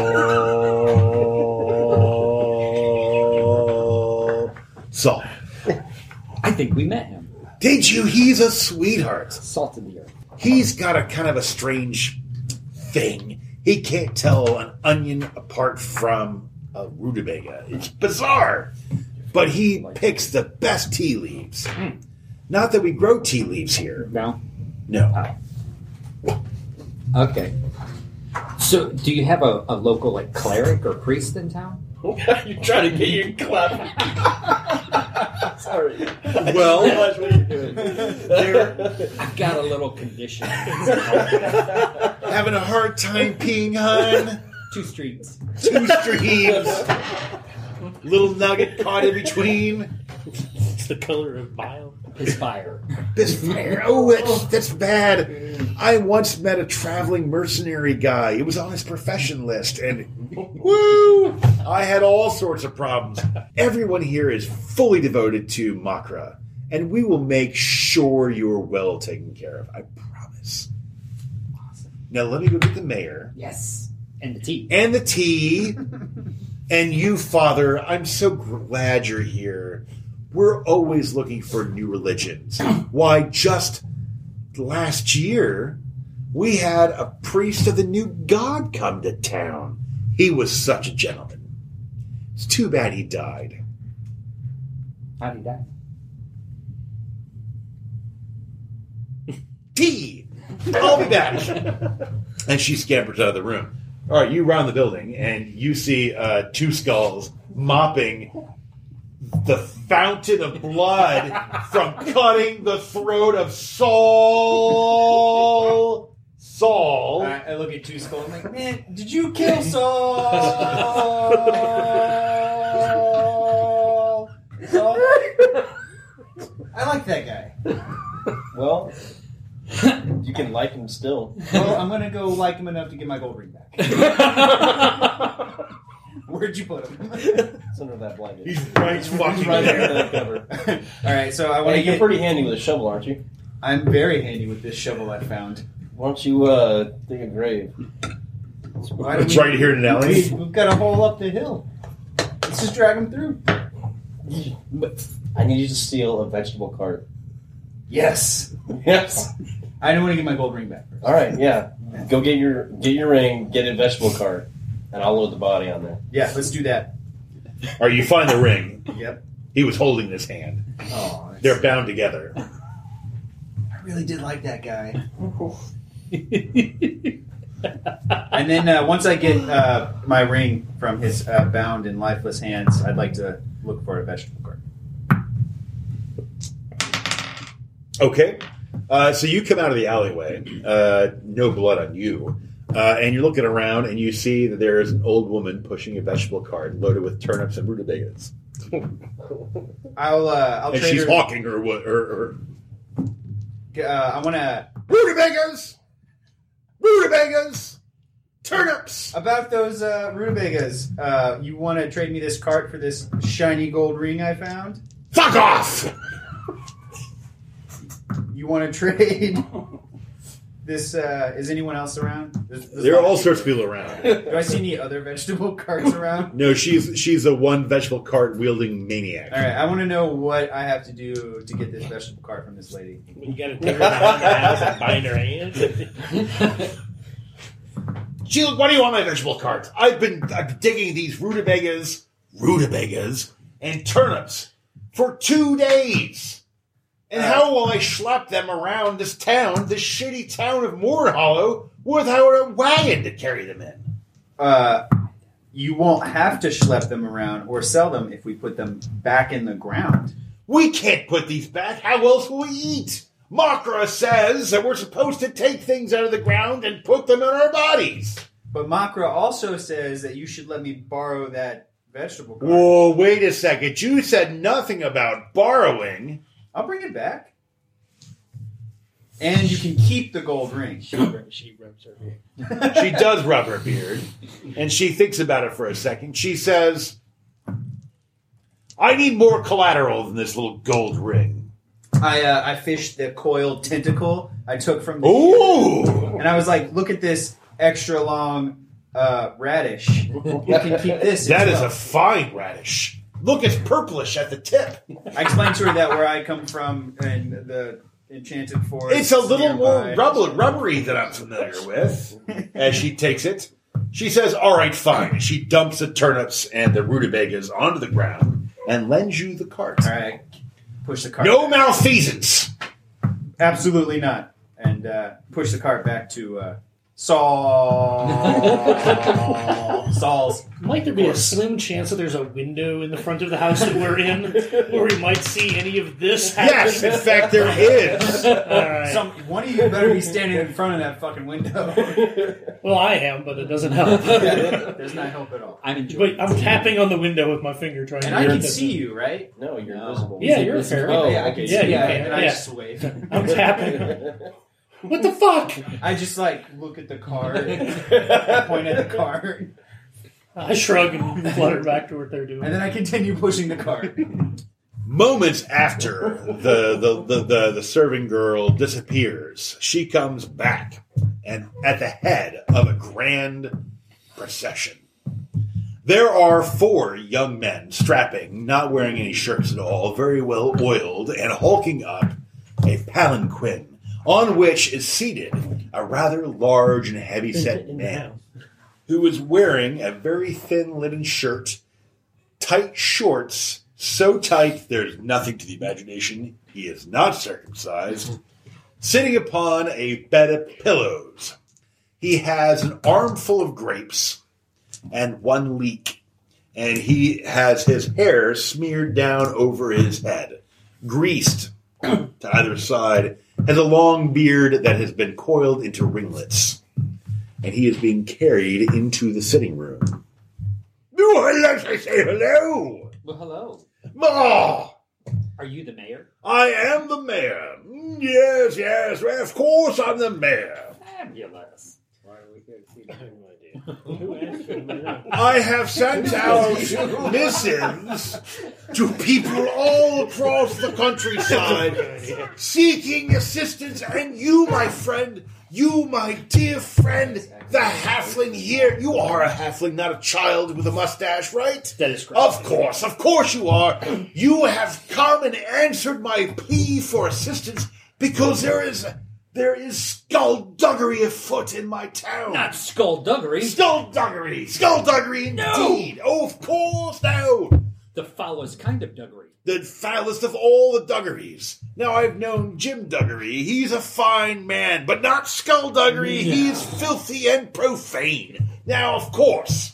S1: Saul.
S3: I think we met him.
S1: Did you? He's a sweetheart.
S3: Salt of the earth.
S1: He's got a kind of a strange thing. He can't tell an onion apart from a rutabaga. It's bizarre. But he picks the best tea leaves. Not that we grow tea leaves here.
S3: No?
S1: No.
S3: Oh. Okay. So, do you have a, a local, like, cleric or priest in town?
S4: You're trying to get your clap. Sorry.
S1: Well,
S4: Realize what you're doing.
S1: they're
S3: I've got a little condition.
S1: having a hard time peeing, hon.
S3: Two streets.
S1: Two streams. Little nugget caught in between.
S6: It's the color of bile.
S3: His fire.
S1: This fire. Oh, that's, that's bad. I once met a traveling mercenary guy. It was on his profession list, and woo! I had all sorts of problems. Everyone here is fully devoted to Makra, and we will make sure you're well taken care of. I promise.
S3: Awesome.
S1: Now let me go get the mayor
S3: Yes. And the tea.
S1: and the tea, and you, Father. I'm so glad you're here. We're always looking for new religions. Why, just last year, we had a priest of the new god come to town. He was such a gentleman. It's too bad he died.
S3: How'd he die?
S1: Tea! I'll be back. And she scampers out of the room. All right, you round the building, and you see uh, Two Skulls mopping the fountain of blood from cutting the throat of Saul. Saul.
S5: I, I look at Two Skulls. I'm like, man, did you kill Saul? Saul? I like that guy.
S4: Well, you can like him still.
S5: Well, I'm gonna go like him enough to get my gold ring back. Where'd you put him?
S4: It's under that blanket.
S1: He's right fucking
S4: right
S1: there.
S4: under that cover.
S5: All right, so I want
S4: Hey,
S5: to
S4: you're
S5: get.
S4: pretty handy with a shovel, aren't you?
S5: I'm very handy with this shovel I found.
S4: Why don't you uh, dig a grave?
S5: Why do
S1: It's
S5: we-
S1: right here in an alley.
S5: we- We've got a hole up the hill. Let's just drag him through.
S4: I need you to steal a vegetable cart.
S5: Yes.
S4: Yes.
S5: I don't want to get my gold ring back first.
S4: All right. Yeah. Go get your get your ring. Get a vegetable cart, and I'll load the body on there.
S5: Yeah, let's do that.
S1: All right, you find the ring.
S5: Yep.
S1: He was holding this hand.
S5: Oh, that's-
S1: They're bound together.
S5: I really did like that guy. And then uh, once I get uh, my ring from his uh, bound and lifeless hands, I'd like to look for a vegetable cart.
S1: Okay. Uh, so you come out of the alleyway, uh, no blood on you, uh, and you're looking around and you see that there is an old woman pushing a vegetable cart loaded with turnips and rutabagas.
S5: I'll uh, I'll
S1: And
S5: trade
S1: she's
S5: her.
S1: hawking her, her, her
S5: Uh, I want to
S1: rutabagas! Rutabagas! Turnips!
S5: about those uh, rutabagas. Uh, you want to trade me this cart for this shiny gold ring I found?
S1: Fuck off!
S5: You want to trade this? Uh, is anyone else around? There's, there's
S1: There are
S5: not-
S1: all sorts of people around.
S5: Do I see any other vegetable carts around?
S1: No, she's she's a one vegetable cart wielding maniac.
S5: All right, I want to know what I have to do to get this vegetable cart from this lady.
S6: You got to take her behind the house and bind her hands.
S1: She, why do you want my vegetable cart? I've been, I've been digging these rutabagas rutabagas, and turnips for two days. And how will I schlep them around this town, this shitty town of Moor Hollow, without a wagon to carry them in?
S5: Uh, you won't have to schlep them around or sell them if we put them back in the ground.
S1: We can't put these back. How else will we eat? Makra says that we're supposed to take things out of the ground and put them in our bodies.
S5: But Makra also says that you should let me borrow that vegetable garden.
S1: Whoa, wait a second. You said nothing about borrowing.
S5: I'll bring it back. And you can keep the gold ring.
S8: She rubs her beard.
S1: She does rub her beard, and she thinks about it for a second. She says, I need more collateral than this little gold ring.
S5: I uh, I fished the coiled tentacle I took from the
S1: Ooh!
S5: and I was like, look at this extra long uh, radish. You can keep this.
S1: That
S5: as
S1: is
S5: well.
S1: a fine radish. Look, it's purplish at the tip.
S5: I explained to her that where I come from and the enchanted forest.
S1: It's a little more
S5: nearby.
S1: rubber, rubbery than I'm familiar with. As she takes it, she says, all right, fine. She dumps the turnips and the rutabagas onto the ground and lends you the cart.
S5: All right, push the cart.
S1: No
S5: back.
S1: malfeasance.
S5: Absolutely not. And uh, push the cart back to uh, Saul. Saul's.
S2: Might there be a slim chance that there's a window in the front of the house that we're in where we might see any of this happen?
S1: Yes, in fact, there is.
S2: All right.
S5: Some, one of you better be standing in front of that fucking window.
S2: Well, I am, but it doesn't help.
S5: Does not help at all.
S3: I'm enjoying.
S2: But I'm tapping on the window with my finger trying
S5: And
S2: to
S5: I
S2: get
S5: can
S2: it.
S5: see you, right?
S4: No, you're
S3: No.
S4: invisible.
S2: Yeah, you're a fairy.
S3: Oh,
S5: yeah, I can
S2: yeah,
S5: see
S2: you
S5: yeah,
S2: can,
S5: and I
S2: yeah.
S5: just wave.
S2: I'm tapping. What the fuck?
S5: I just like look at the card, point at the card,
S2: I shrug and flutter back to what they're doing.
S5: and then I continue pushing the cart.
S1: Moments after the, the, the, the, the serving girl disappears, she comes back and at the head of a grand procession. There are four young men strapping, not wearing any shirts at all, very well oiled, and hulking up a palanquin on which is seated a rather large and heavy-set man who is wearing a very thin linen shirt, tight shorts, so tight there's nothing to the imagination. He is not circumcised, sitting upon a bed of pillows. He has an armful of grapes and one leek, and he has his hair smeared down over his head, greased to either side, has a long beard that has been coiled into ringlets, and he is being carried into the sitting room. Oh, let's say hello!
S3: Well, hello.
S1: Ma!
S3: Are you the mayor?
S1: I am the mayor. Mm, Yes, yes, well, of course I'm the mayor.
S3: Fabulous.
S8: Why are we here to see the Who asked you to be there?
S1: I have sent out missives to people all across the countryside seeking assistance, and you, my friend, you, my dear friend, the halfling here, you are a halfling, not a child with a mustache, right?
S2: That is correct.
S1: Of course, of course you are. You have come and answered my plea for assistance because there is there is skullduggery afoot in my town.
S3: Not skullduggery.
S1: Skullduggery! Skullduggery indeed! Oh, of course, no!
S3: The foulest kind of duggery.
S1: The foulest of all the Duggeries. Now, I've known Jim Duggery. He's a fine man, but not skullduggery.
S3: No.
S1: He is filthy and profane. Now, of course,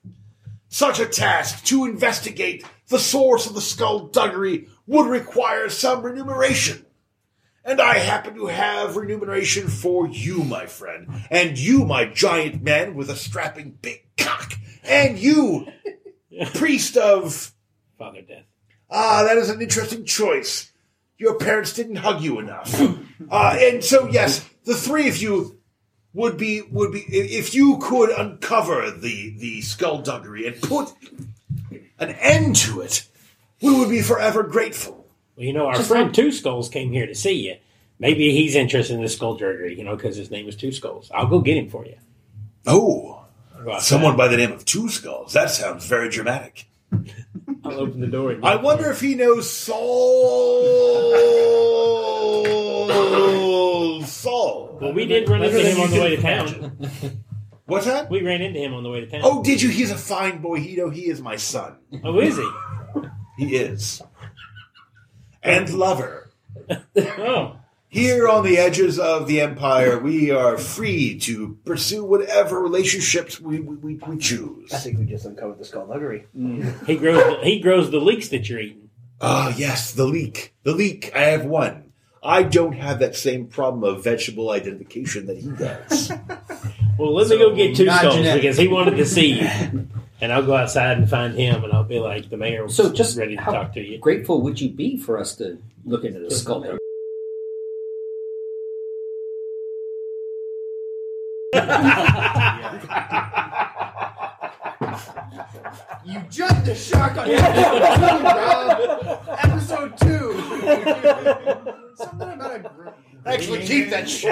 S1: such a task to investigate the source of the skullduggery would require some remuneration. And I happen to have remuneration for you, my friend. And you, my giant man with a strapping big cock. And you, priest of...
S8: Father Death.
S1: Ah, that is an interesting choice. Your parents didn't hug you enough. Uh, and so, yes, the three of you would be, would be, if you could uncover the, the skullduggery and put an end to it, we would be forever grateful.
S8: Well, you know, our friend Two Skulls came here to see you. Maybe he's interested in this skullduggery, you know, because his name is Two Skulls. I'll go get him for you.
S1: Oh,
S8: I'll go outside.
S1: someone by the name of Two Skulls. That sounds very dramatic.
S8: I'll open the door. And
S1: I wonder if he knows Saul. Saul.
S8: Well, we did run into him on the way to town.
S1: What's that?
S8: We ran into him on the way to town.
S1: Oh, did you? He's a fine boy. He, you know, he is my son.
S8: Oh, is he?
S1: He is. And lover.
S8: Oh.
S1: Here on the edges of the Empire, we are free to pursue whatever relationships we, we, we choose.
S7: I think we just uncovered the skullduggery.
S8: Mm. He grows the, he grows the leeks that you're eating.
S1: Ah, yes, the leek. The leek. I have one. I don't have that same problem of vegetable identification that he does.
S8: Well, let
S5: So,
S8: me go get two
S5: not
S8: skulls
S5: genetic.
S8: because he wanted to see you. And I'll go outside and find him, and I'll be like, the mayor was
S3: So just
S8: ready to
S3: how
S8: talk to you.
S3: grateful would you be for us to look into the skull?
S5: You jumped the shark on episode two, Rob. Episode two. Something about a gr-
S1: Actually, keep that shit.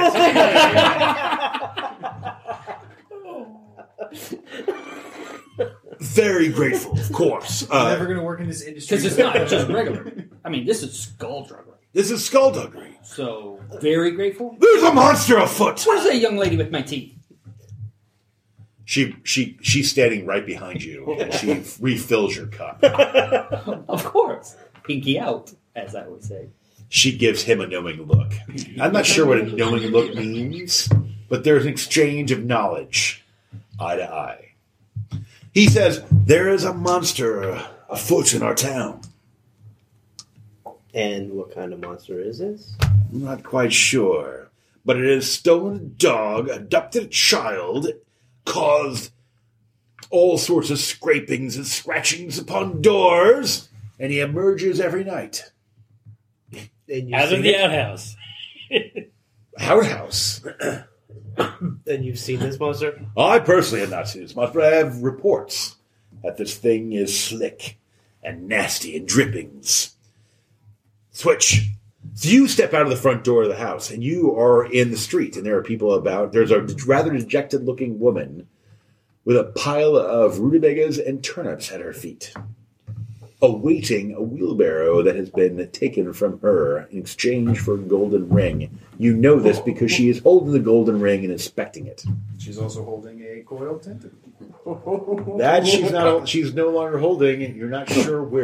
S1: Very grateful, of course.
S5: I'm
S1: Uh,
S5: never going to work in this industry.
S3: Because it's not just regular. I mean, this is skullduggery.
S1: this is skullduggery.
S3: So, very grateful.
S1: There's a monster afoot.
S3: What is that young lady with my teeth?
S1: She she she's standing right behind you, and she refills your cup.
S3: Of course. Pinky out, as I would say.
S1: She gives him a knowing look. I'm not sure what a knowing look means, but there's an exchange of knowledge, eye to eye. He says, there is a monster afoot in our town.
S7: And what kind of monster is this?
S1: I'm not quite sure, but it has stolen a dog, abducted a child, caused all sorts of scrapings and scratchings upon doors, and he emerges every night.
S7: And you've
S8: Out of
S7: seen
S8: the
S7: it?
S8: outhouse.
S1: Outhouse.
S7: And you've seen this monster?
S1: I personally have not seen this much, but I have reports that this thing is slick and nasty and drippings. Switch. So you step out of the front door of the house, and you are in the street, and there are people about. There's a rather dejected-looking woman with a pile of rutabagas and turnips at her feet, awaiting a wheelbarrow that has been taken from her in exchange for a golden ring. You know this because she is holding the golden ring and inspecting it.
S5: She's also holding a coiled tentacle.
S1: That she's not. She's no longer holding. You're not sure where.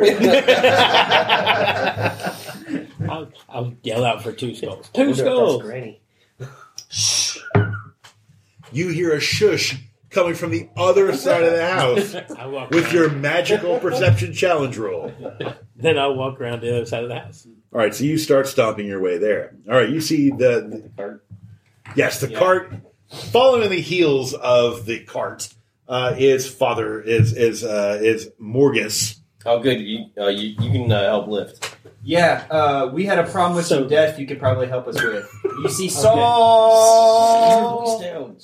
S8: I'll, I'll yell out for two skulls.
S7: I
S8: Two
S7: wonder if that's
S8: skulls.
S7: Granny.
S1: You hear a shush coming from the other side of the house
S8: I walk
S1: with
S8: around.
S1: your magical perception challenge roll.
S8: Then I'll walk around the other side of the house.
S1: All right, so you start stomping your way there. All right, you see the, the
S4: Cart.
S1: yes, the
S4: Yeah.
S1: cart. Following in the heels of the cart uh, is father is is uh, is Morgus.
S4: Oh, good. You uh, you, you can uh, help lift.
S5: Yeah, uh, we had a problem with
S8: So-
S5: some death you could probably help us with. You see Saul.
S4: Stones.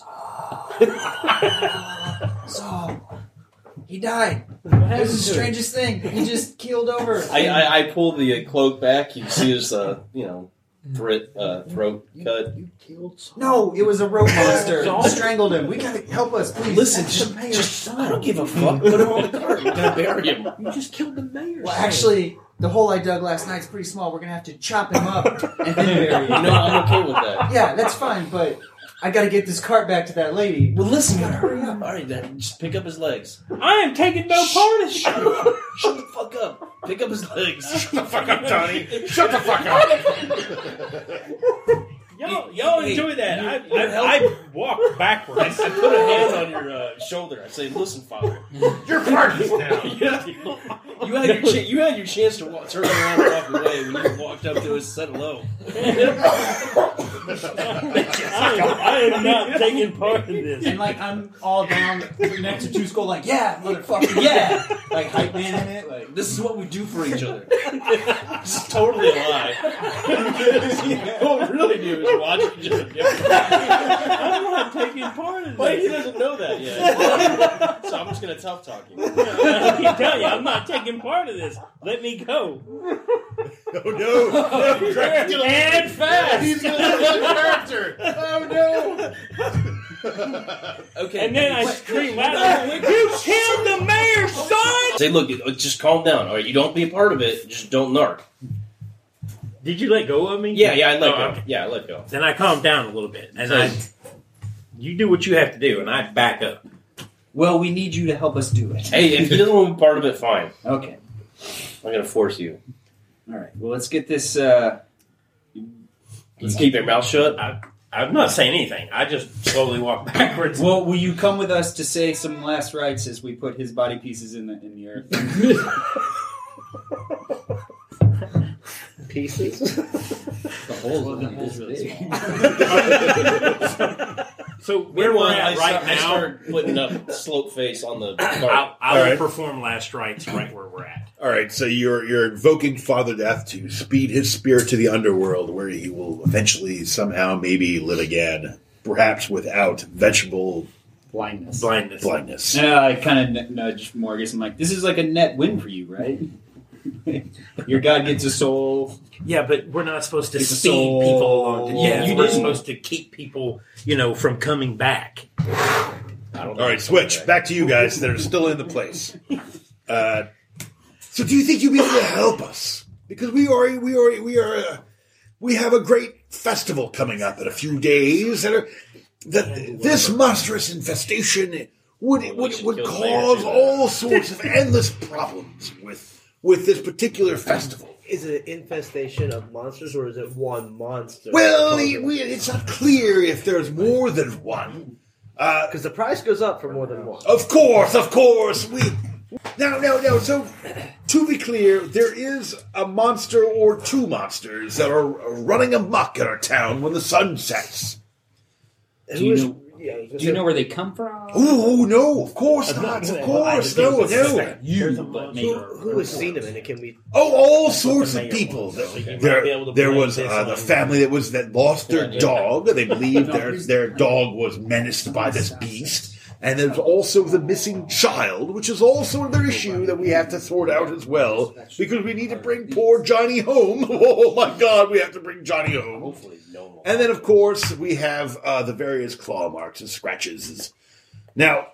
S5: Saul. He died.
S8: What
S5: It
S8: happened
S5: was the
S8: to him?
S5: strangest thing. He just keeled over.
S4: I, I, I pull the uh, cloak back. You see his uh, you know throat uh, throat cut.
S3: You killed Saul.
S5: No, it was a rope monster.
S8: Saul?
S5: He strangled him. We gotta help us, please.
S4: Listen,
S5: That's
S4: just,
S5: the mayor's
S4: just
S5: son.
S4: I don't give a fuck. Put him on the cart. We're gonna bury him.
S3: You just killed the mayor.
S5: Well, actually, the hole I dug last night's pretty small. We're gonna have to chop him up and then bury
S4: You
S5: him.
S4: know, I'm okay with that.
S5: Yeah, that's fine, but I gotta get this cart back to that lady.
S4: Well, listen, you gotta hurry up. All right, then just pick up his legs.
S8: I am taking no part in this.
S4: Shut the fuck up. Pick up his legs.
S1: Shut the fuck up, Tony. Shut the fuck up.
S8: Y'all, y'all
S4: Hey,
S8: enjoy that.
S4: you-
S8: I,
S4: you
S8: I,
S4: help.
S8: I walk backwards.
S4: I put a hand on your uh, shoulder. I say, "Listen, father.
S1: Your party's now.
S4: You had, you had your cha- you had your chance to walk, turn around and walk away when you walked up to us, said hello."
S8: I, am, I am not taking part in this.
S5: And like I'm all down next to Two Skull, like, yeah, motherfucker, yeah, like hype man in it, like
S4: This is what we do for each other. This is totally a lie. What we really do is watch each other different.
S8: I'm not taking part in
S4: But he
S8: this.
S4: doesn't know that yet. So I'm just gonna tough talk you.
S8: I can tell you, I'm not taking part of this. Let me go.
S1: Oh no! No, Drax,
S8: And fast.
S1: he's gonna lose the character. Oh
S4: Okay.
S8: And then I scream loud, "You killed the mayor's son!"
S4: say, look, just calm down. All right, you don't be a part of it. Just don't narc.
S8: Did you let go of me?
S4: Yeah, yeah, I let
S8: Oh,
S4: go.
S8: okay.
S4: Yeah, I let go.
S8: Then I calmed down a little bit, and I You do what you have to do, and I back up.
S5: Well, we need you to help us do it.
S4: Hey, if he doesn't want to be part of it, fine.
S5: Okay.
S4: I'm going to force you.
S5: All right. Well, let's get this. Uh,
S4: Let's keep your mouth shut.
S8: I, I'm not saying anything. I just slowly walk backwards.
S5: well, will you come with us to say some last rites as we put his body pieces in the in the earth?
S7: Pieces?
S5: The whole one is really
S8: So where we're at
S4: I
S8: right
S4: start, I
S8: now,
S4: start putting up slope face on the
S8: I,
S4: cart.
S8: I will
S1: All right.
S8: perform last rites right where we're at.
S1: All right, so you're you're invoking Father Death to speed his spirit to the underworld, where he will eventually somehow maybe live again, perhaps without vegetable
S5: blindness.
S8: Blindness.
S1: blindness.
S5: And I kind of nudge Morgus. I'm like, this is like a net win for you, right? Your god gets a soul.
S8: Yeah, but we're not supposed to
S5: It's a
S8: speed
S5: soul.
S8: people along. To, yeah,
S5: You
S8: we're
S5: didn't.
S8: supposed to keep people, you know, from coming back.
S4: I don't
S1: All right, switch back to you guys that are still in the place. Uh, so, do you think you'll be able to help us? Because we are we are we are uh, we have a great festival coming up in a few days, and uh, that this monstrous infestation would
S4: Well, we
S1: would
S4: should
S1: would
S4: kill the mayor,
S1: cause
S4: too.
S1: all sorts of endless problems with with this particular festival.
S7: Is it an infestation of monsters, or is it one monster?
S1: Well, we, we, it's not clear if there's more than one. Uh,
S7: Because the price goes up for more than one.
S1: Of course, of course. We now, now, now. So, to be clear, there is a monster or two monsters that are running amok in our town when the sun sets.
S5: Do
S7: Who
S5: you
S7: is-
S5: know-
S7: yeah, I was gonna
S5: Do you
S7: say-
S5: know where they come from?
S1: Oh no! Of course
S7: I'm not
S1: not! Of
S7: gonna-
S1: course,
S7: well, I
S1: no,
S7: just think
S1: no.
S7: it's-
S8: You,
S5: but
S7: Who, who has seen them, and it can be?
S1: Oh, all sorts of
S8: mayor
S1: people.
S8: wants, so you might
S1: There,
S8: be able to
S1: there
S8: blame
S1: was
S8: this
S1: uh, the
S8: on-
S1: family that was that lost their
S4: Yeah, yeah.
S1: dog. They believed their their dog was menaced by this beast. And there's also the missing child, which is also another issue that we have to sort out as well, because we need to bring poor Johnny home. Oh my God, we have to bring Johnny home.
S4: Hopefully, no more.
S1: And then, of course, we have uh, the various claw marks and scratches. Now,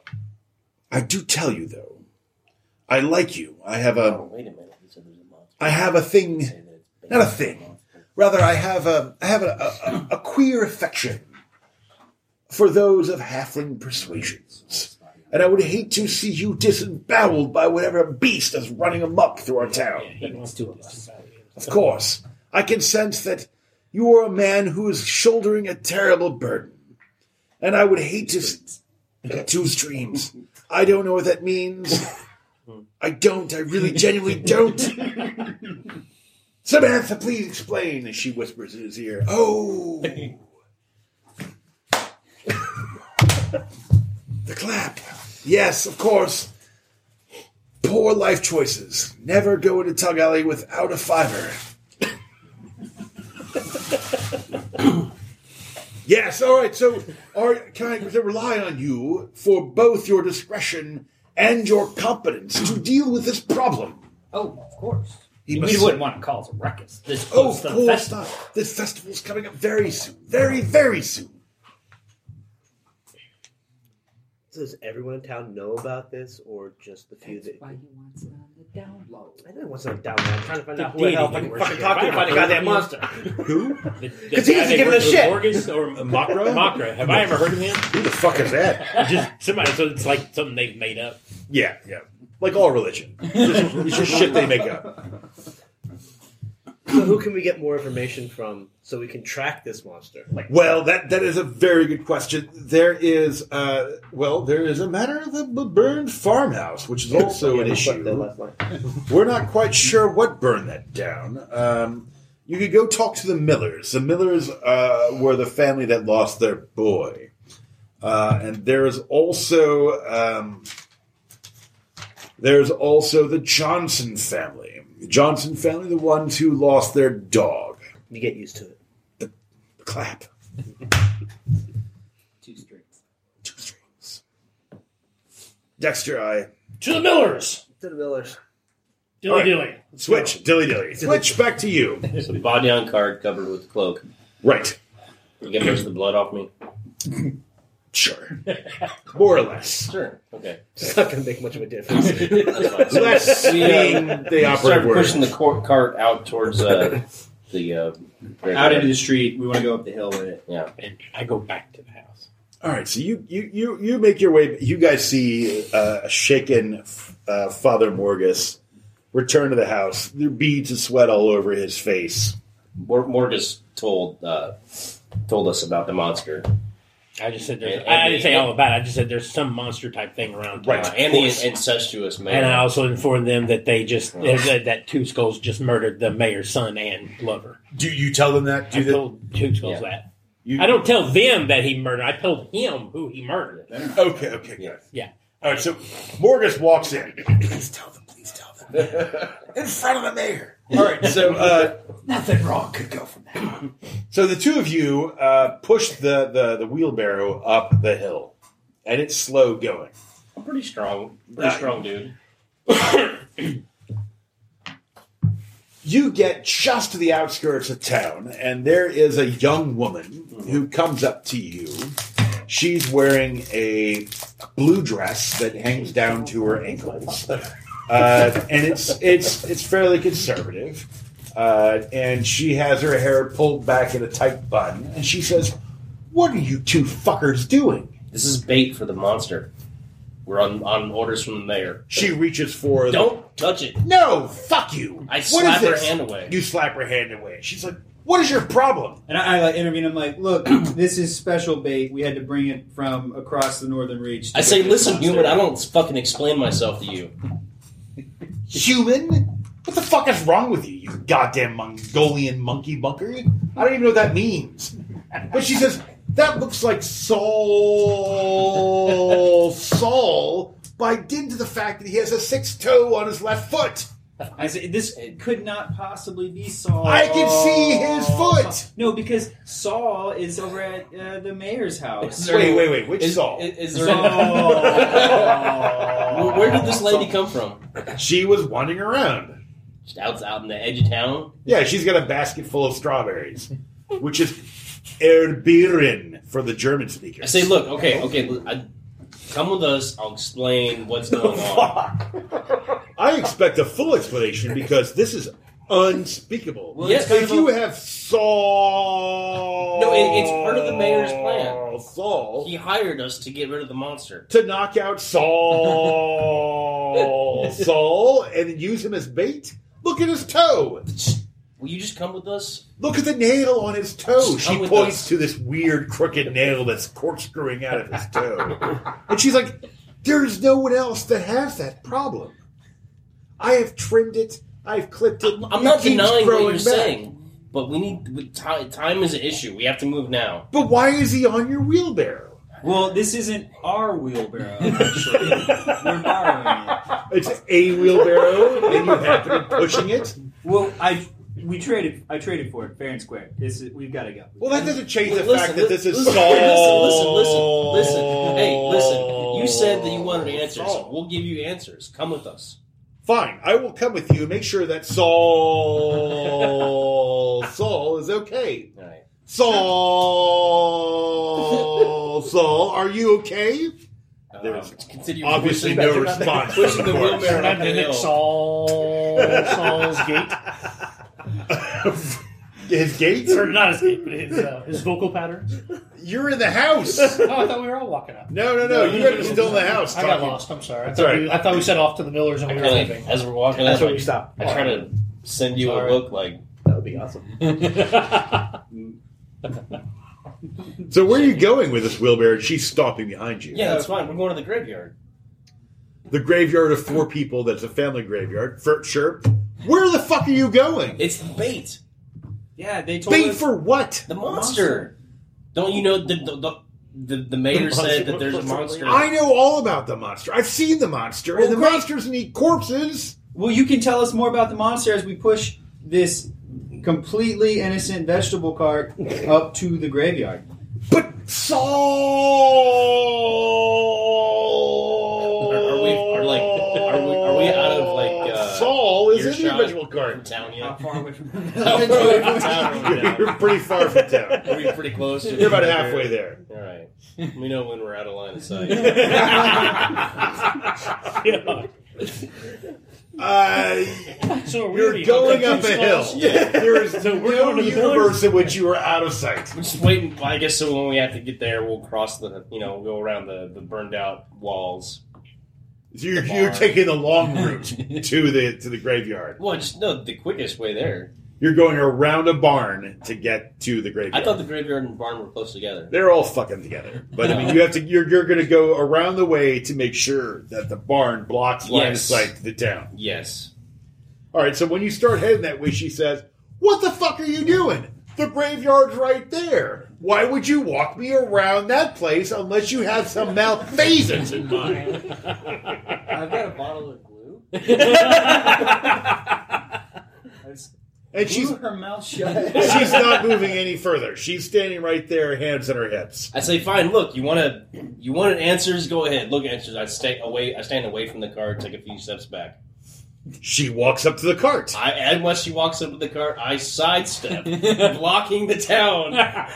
S1: I do tell you though, I like you. I have
S4: Oh,
S1: a,
S4: wait a minute. He said there's a monster.
S1: I have a thing.
S4: Say that it's
S1: Not a thing. Rather, I have a, I have a, a, a queer affection for those of halfling persuasions. And I would hate to see you disemboweled by whatever beast is running amok through our town.
S8: he wants to disavow you.
S1: Of course, I can sense that you are a man who is shouldering a terrible burden. And I would hate to... s- Two streams. I don't know what that means. I don't. I really genuinely don't. Samantha, please explain, as she whispers in his ear. Oh. The clap. Yes, of course. Poor life choices. Never go into Tug Alley without a fiver. Yes, all right. So, are, can I rely on you for both your discretion and your competence to deal with this problem?
S5: Oh, of course.
S1: He
S5: we
S1: must-
S5: wouldn't want to cause a ruckus. This
S1: Oh,
S5: close
S1: of
S5: to the
S1: course
S5: festival.
S1: not. This festival's coming up very soon. Very, very soon.
S7: Does everyone in town know about this, or just the few that?
S5: Why he wants it on the down low.
S7: I know what's on down there. I'm trying to find
S8: The
S7: out who the hell
S8: deity
S7: I can
S8: worshiper.
S7: fucking talk to to find a goddamn monster.
S1: Who?
S7: Because he doesn't give a shit.
S8: Morgus or Makra? Makra. Have I ever heard of him?
S1: Who the fuck is that?
S8: Just somebody. So it's like something they've made up.
S1: Yeah, yeah. Like all religion. It's just, it's just shit they make up.
S7: So who can we get more information from so we can track this monster? Like,
S1: Well, that that is a very good question. There is, uh, well, there is a matter of the burned farmhouse, which is also an
S7: Yeah,
S1: issue.
S7: the last line.
S1: We're not quite sure what burned that down. Um, you could go talk to the Millers. The Millers uh, were the family that lost their boy. Uh, and there is also um, there's also the Johnson family. The Johnson family, the ones who lost their dog.
S7: You get used to it.
S1: Clap.
S5: Two strings.
S1: Two strings. Dexter, I
S2: To the Millers.
S7: To the Millers.
S2: Dilly
S1: All right.
S2: dilly.
S1: switch. Dilly dilly. Switch back to you.
S4: It's a body on card covered with the cloak.
S1: Right.
S4: You get most of the blood off me?
S1: Sure. More or less.
S4: Sure. Okay.
S7: It's not going to make much of a difference.
S4: That's fine. So
S1: Less
S4: we,
S1: being
S4: uh,
S1: the
S4: we
S1: operative
S4: started
S1: word.
S4: pushing the cor- cart out towards uh, the... Uh,
S5: Out into the street. We want to go up the hill with it.
S4: Yeah.
S8: And I go back to the house.
S1: All right, so you you you, you make your way. You guys see uh, a shaken uh, Father Morgus return to the house. There are beads of sweat all over his face.
S4: Mor- Morgus told uh, told us about the monster.
S8: I just said there's,
S4: And-
S8: I, I
S4: and
S8: didn't
S4: the-
S8: say all about it. I just said there's some monster type thing around.
S1: Right.
S8: town.
S4: Uh, and the incestuous man.
S8: And I also informed them that they just that, that Two Skulls just murdered the mayor's son and lover.
S1: Do you tell them that? Do
S8: I
S1: that?
S8: told Two Skulls
S4: Yeah.
S8: that.
S1: You,
S8: I don't tell them that he murdered. I told him who he murdered.
S1: Okay, okay, good.
S4: Yeah.
S8: Yeah.
S1: All right, so Morgus walks in. Please tell them. Please tell them. In front of the mayor. All right, so uh,
S5: Nothing wrong could go from that.
S1: so the two of you uh, push the, the the wheelbarrow up the hill, and it's slow going.
S4: I'm pretty strong. Pretty
S1: Uh,
S4: strong dude.
S1: You get just to the outskirts of town, and there is a young woman who comes up to you. She's wearing a blue dress that hangs down to her ankles, uh, and it's it's it's fairly conservative. Uh, and she has her hair pulled back in a tight bun, and she says, "What are you two fuckers doing?"
S4: This is bait for the monster. We're on, on orders from the mayor.
S1: She reaches for the
S4: Don't touch it.
S1: No, fuck you.
S4: I
S1: What
S4: slap
S1: is
S4: her
S1: this?
S4: hand away.
S1: You slap her hand away. She's like, "What is your problem?"
S5: And I, I like intervene. I'm like, look, this is special bait. We had to bring it from across the northern reach. to
S4: I say,
S5: get this
S4: listen,
S5: monster."
S4: human, I don't fucking explain myself to you.
S1: Human? What the fuck is wrong with you, you goddamn Mongolian monkey bunker? I don't even know what that means. But she says, that looks like Saul. Saul, by dint of the fact that he has a sixth toe on his left foot.
S5: I say, this could not possibly be Saul.
S1: I can see his foot.
S5: No, because Saul is over at uh, the mayor's house.
S4: Is there-
S1: Wait, wait, wait. Which
S4: Is,
S1: Saul?
S4: is, is there
S5: Saul.
S4: Where, where did this lady come from?
S1: She was wandering around.
S4: Just out, out in the edge of town?
S1: Yeah, she's got a basket full of strawberries, which is Erdbeeren for the German speakers.
S4: I say, look, okay, okay, I, come with us. I'll explain what's going on.
S1: I expect a full explanation because this is unspeakable.
S4: Well, it's
S1: Yes,
S4: kind
S1: if
S4: of
S1: you
S4: a-
S1: have Saul,
S4: No, it- it's part of the mayor's plan.
S1: Saul
S4: He hired us to get rid of the monster.
S1: to knock out Saul, Saul, and use him as bait. Look at his toe.
S4: Will you just come with us?
S1: Look at the nail on his toe.
S4: Come
S1: She
S4: with
S1: points
S4: us.
S1: to this weird crooked nail that's corkscrewing out of his toe. And she's like, there's no one else that has that problem. I have trimmed it. I've clipped it.
S4: I'm
S1: It
S4: not
S1: keeps
S4: denying what
S1: growing
S4: you're
S1: back.
S4: saying, but we need we- time. Time is an issue. We have to move now.
S1: But why is he on your wheelbarrow?
S5: Well, this isn't our wheelbarrow, actually. We're borrowing it.
S1: It's a wheelbarrow, and you happen to be pushing it.
S5: Well, I we traded. I traded for it fair and square. This is, we've got to go.
S1: Well, that doesn't change the
S4: Listen,
S1: fact that this is
S4: listen,
S1: Saul.
S4: Listen, listen, listen, listen. Hey, listen. You said that you wanted answers.
S1: Saul.
S4: We'll give you answers. Come with us.
S1: Fine, I will come with you and make sure that Saul Saul is okay.
S4: All right.
S1: Saul Saul, are you okay? There's
S4: Um, continue
S1: obviously
S4: pushing-
S1: no response.
S4: Pushing the wheelbarrow
S2: Can I
S4: up the
S2: mimic
S4: hill.
S2: Saul, Saul's gait?
S1: His gates?
S2: Or not his gait, but his, uh, his vocal patterns?
S1: You're in the house.
S2: Oh, I thought we were all walking up.
S1: No, no, no. You guys are still in the house.
S2: I got
S1: talking.
S2: lost. I'm sorry. I
S1: That's
S2: thought,
S1: all right.
S2: we, I thought we set off to the Millers and
S4: I
S2: we were
S4: kinda,
S2: leaving.
S4: as we're walking
S7: That's
S4: up,
S7: where
S4: I,
S7: we stop.
S4: I try to send you
S2: Sorry.
S4: a look like,
S7: That would be awesome.
S1: So where are you going with this wheelbarrow? She's stopping behind you.
S4: yeah, that's fine. We're going to the graveyard.
S1: The graveyard of four people that's a family graveyard. For sure. Where the fuck are you going?
S4: It's the bait.
S5: Yeah, they told
S1: Bait
S5: us.
S1: for what?
S4: The monster. Don't you know the the, the, the, the mayor said that there's a monster?
S1: I know all about the monster. I've seen the monster,
S5: Well,
S1: and the
S5: great.
S1: monster doesn't eat corpses.
S5: Well, you can tell us more about the monster as we push this completely innocent vegetable cart up to the graveyard.
S1: But Saul,
S4: Are, are we are like are we are we out of like uh,
S1: Saul is in the
S4: earshot
S1: vegetable
S4: from
S1: cart.
S4: town
S5: How
S4: yet?
S5: far away from
S4: How far away from town are we now?
S1: You're pretty far from town.
S4: Are we pretty close? To
S1: You're about halfway there.
S4: All right. We know when we're out of line of sight.
S1: Uh,
S2: So
S1: you're
S2: really,
S1: going
S2: I've
S1: up
S2: got
S1: a
S2: two
S1: hill.
S2: skulls.
S1: There is
S2: So we're
S1: no
S2: going to the
S1: universe in which you are out of sight.
S4: We're just waiting. Well, I guess so. When we have to get there, we'll cross the, you know, go around the, the burned out walls.
S1: So you're,
S4: The
S1: you're
S4: barn.
S1: taking the long route to the to the graveyard.
S4: Well, just no, the quickest way there.
S1: You're going around a barn to get to the
S4: I
S1: graveyard.
S4: thought the graveyard and barn were close together.
S1: They're all fucking together. But I mean, you have to. You're you're going to go around the way to make sure that the barn blocks line of
S4: Yes.
S1: sight to the town.
S4: Yes.
S1: All right. So when you start heading that way, she says, "What the fuck are you doing? The graveyard's right there. Why would you walk me around that place unless you have some malfeasance in mind?"
S5: I've got a bottle of glue.
S1: And she's
S5: Glue her mouth shut.
S1: she's not moving any further. She's standing right there, hands on her hips.
S4: I say, fine. Look, you want to, you wanted answers. Go ahead. Look, answers. I stay away. I stand away from the cart. Take a few steps back.
S1: She walks up to the cart.
S4: I, and once she walks up to the cart, I sidestep, blocking the town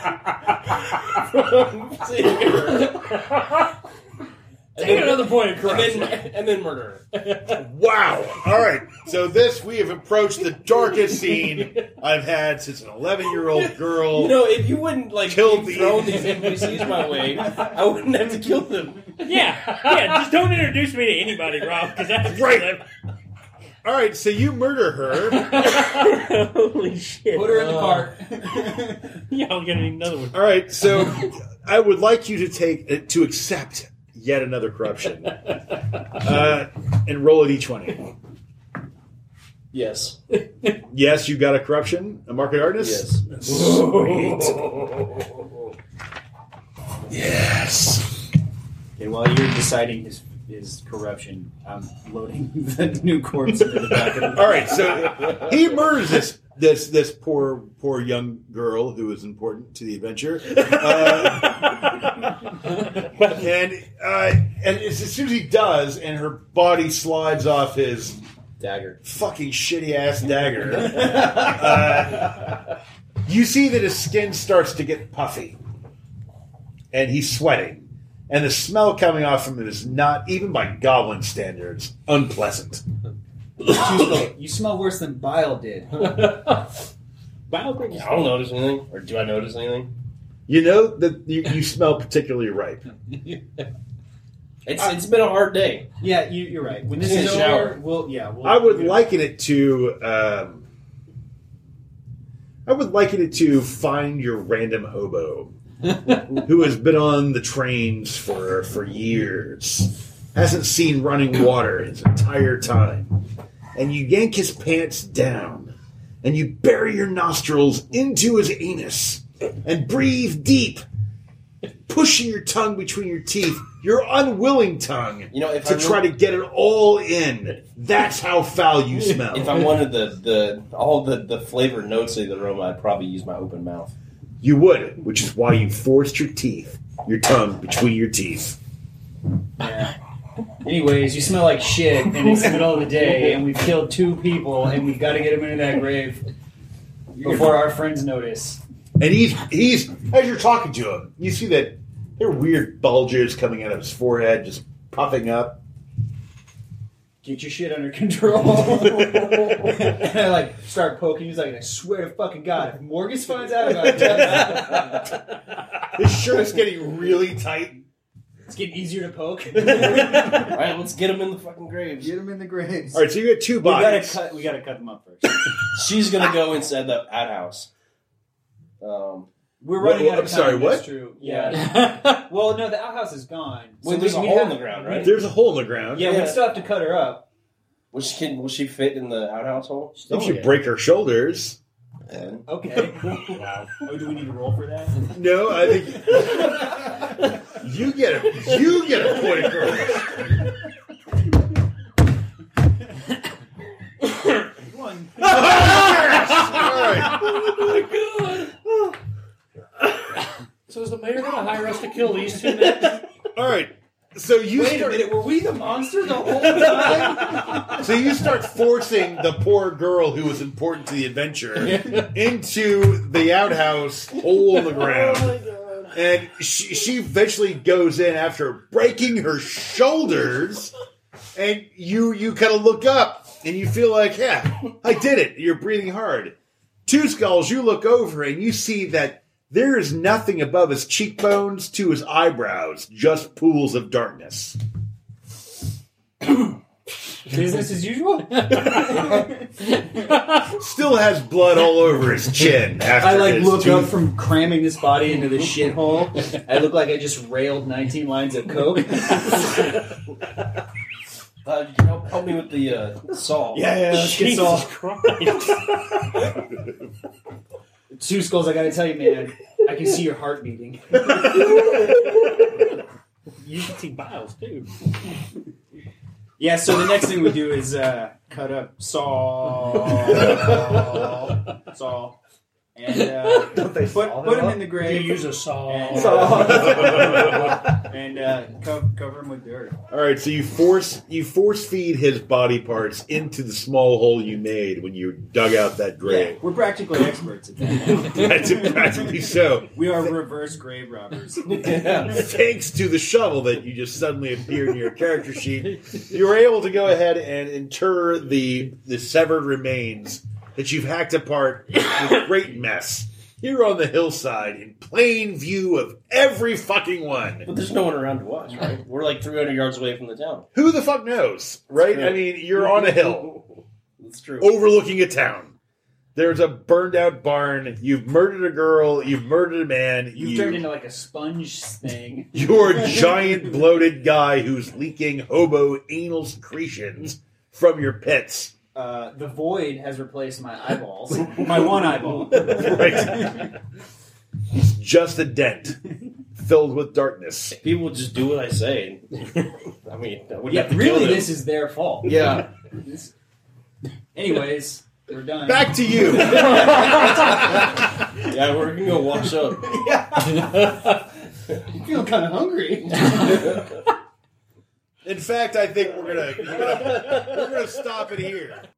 S4: from seeing her. And
S2: Take
S4: then,
S2: another point
S4: and
S2: across.
S4: then, and then murder her.
S1: Wow. All right. So this, we have approached the darkest scene I've had since an eleven-year-old girl.
S4: You know, if you wouldn't like
S1: Killed
S4: keep
S1: the-
S4: throwing these N P Cs my way, I wouldn't have to kill them.
S2: Yeah, yeah. Just don't introduce me to anybody, Rob, because that's
S1: Right. All right. So you murder her.
S2: Holy shit!
S5: Put her in the cart.
S2: Yeah, I'm gonna need another one.
S1: All right. So I would like you to take uh, to accept yet another corruption uh, and roll a d twenty.
S4: Yes.
S1: Yes, you got a corruption, a market hardness.
S4: Yes.
S1: Sweet. Yes.
S5: Okay, while you're deciding his his corruption, I'm loading the new corpse into the back of the
S1: All right, so he murders this this this poor poor young girl who is important to the adventure, uh, and uh, and as, as soon as he does, and her body slides off his
S4: Dagger.
S1: fucking shitty ass dagger, uh, you see that his skin starts to get puffy, and he's sweating. And the smell coming off from it is not, even by goblin standards, unpleasant.
S5: You smell worse than Bile did.
S4: I don't notice anything. Or do I notice anything?
S1: You know that you, you smell particularly ripe.
S4: It's it's been a hard day.
S5: Yeah, you, you're right. When this
S4: In the
S5: is
S4: shower.
S5: over, we'll yeah. We'll,
S1: I would
S5: we'll-
S1: liken it to. Um, I would liken it to find your random hobo who has been on the trains for for years, hasn't seen running water his entire time, and you yank his pants down, and you bury your nostrils into his anus, and breathe deep, pushing your tongue between your teeth, your unwilling tongue,
S4: You know, if
S1: to
S4: I
S1: try to get it all in. That's how foul you smell.
S4: If I wanted the, the all the, the flavor notes of the aroma, I'd probably use my open mouth.
S1: You would, which is why you forced your teeth, your tongue between your teeth.
S5: Yeah. Anyways, you smell like shit, and it's the middle of the day, and we've killed two people, and we've got to get them into that grave before our friends notice.
S1: And he's he's as you're talking to him, you see that there are weird bulges coming out of his forehead, just puffing up.
S5: Get your shit under control. And I like start poking. He's like, I swear to fucking God, if Morgus finds out about this,
S1: His shirt is getting really tight.
S5: it's getting easier to poke.
S4: All right, let's get him in the fucking graves.
S5: Get him in the graves.
S1: All right, so you got two
S5: We gotta
S1: bodies.
S5: cut. We gotta cut them up first.
S4: She's gonna go inside the outhouse. Um,
S5: We're running
S1: What-
S5: out of
S1: I'm
S5: time.
S1: sorry,
S5: That's
S1: what?
S5: true. Yeah. Well, no, the outhouse is gone.
S4: Well,
S5: we-
S4: there's a
S5: we
S4: hole
S5: have-
S4: in the ground, right?
S1: There's a hole in the ground.
S5: Yeah,
S4: Yeah.
S5: we still have to cut her up.
S4: will she will she fit in the outhouse hole?
S1: If you break her shoulders.
S4: And
S5: Okay. Wow. Oh, do we need to roll for that?
S1: No, I think you get a you get a point across.
S5: One.
S1: Yes! All right.
S2: So is the mayor going to hire us to kill these two next?
S1: All right. So you
S5: Wait a
S1: start,
S5: minute. Were we the monster the whole time?
S1: so you start forcing the poor girl who was important to the adventure into the outhouse hole in the ground. And she, she eventually goes in after breaking her shoulders, and you you kind of look up, and you feel like, yeah, I did it. You're breathing hard. Two Skulls, you look over and you see that there is nothing above his cheekbones to his eyebrows, just pools of darkness.
S5: Business as usual?
S1: Still has blood all over his chin. After
S5: I like
S1: his
S5: look
S1: tooth.
S5: up from cramming this body into the shithole. I look like I just railed nineteen lines of coke.
S4: Uh, you can help, help me with the uh, saw.
S5: Yeah, yeah, let's get
S2: Jesus
S5: Saul.
S2: Christ.
S5: Two Skulls, I gotta tell you, man, I can see your heart beating.
S2: You can see Biles, too.
S5: Yeah, so the next thing we do is uh, cut up Saul. Saul. And uh,
S7: Don't they
S5: put,
S7: saw
S5: put
S7: him
S5: him
S7: up?
S5: in the
S2: You
S5: grave.
S2: use a saw.
S5: And,
S7: Saw.
S5: and uh, co- cover him with dirt.
S1: All right, so you force you force feed his body parts into the small hole you made when you dug out that
S5: Yeah,
S1: grave.
S5: we're practically experts at that.
S1: That's practically so.
S5: We are reverse grave robbers.
S1: Thanks to the shovel that you just suddenly appeared in your character sheet, you were able to go ahead and inter the the severed remains that you've hacked apart with great mess. Here on the hillside, in plain view of every fucking one.
S4: But there's no one around to watch, right? We're like three hundred yards away from the town.
S1: Who the fuck knows, right?
S4: True.
S1: I mean, you're on a hill
S4: That's true.
S1: overlooking a town. There's a burned out barn. You've murdered a girl. You've murdered a man.
S5: You've
S1: you,
S5: turned into like a sponge thing.
S1: You're a giant bloated guy who's leaking hobo anal secretions from your pits.
S5: Uh, the void has replaced my eyeballs. My one eyeball.
S1: Right. It's just a dent filled with darkness.
S4: People just do what I say. I mean, I wouldn't
S5: Yeah,
S4: have to
S5: really,
S4: kill them.
S5: this is their fault.
S4: Yeah.
S5: This- Anyways, we're done.
S1: Back to you.
S4: Yeah, we're gonna go wash up.
S5: I feel kind of hungry.
S1: In fact, I think we're gonna we're gonna, we're gonna stop it here.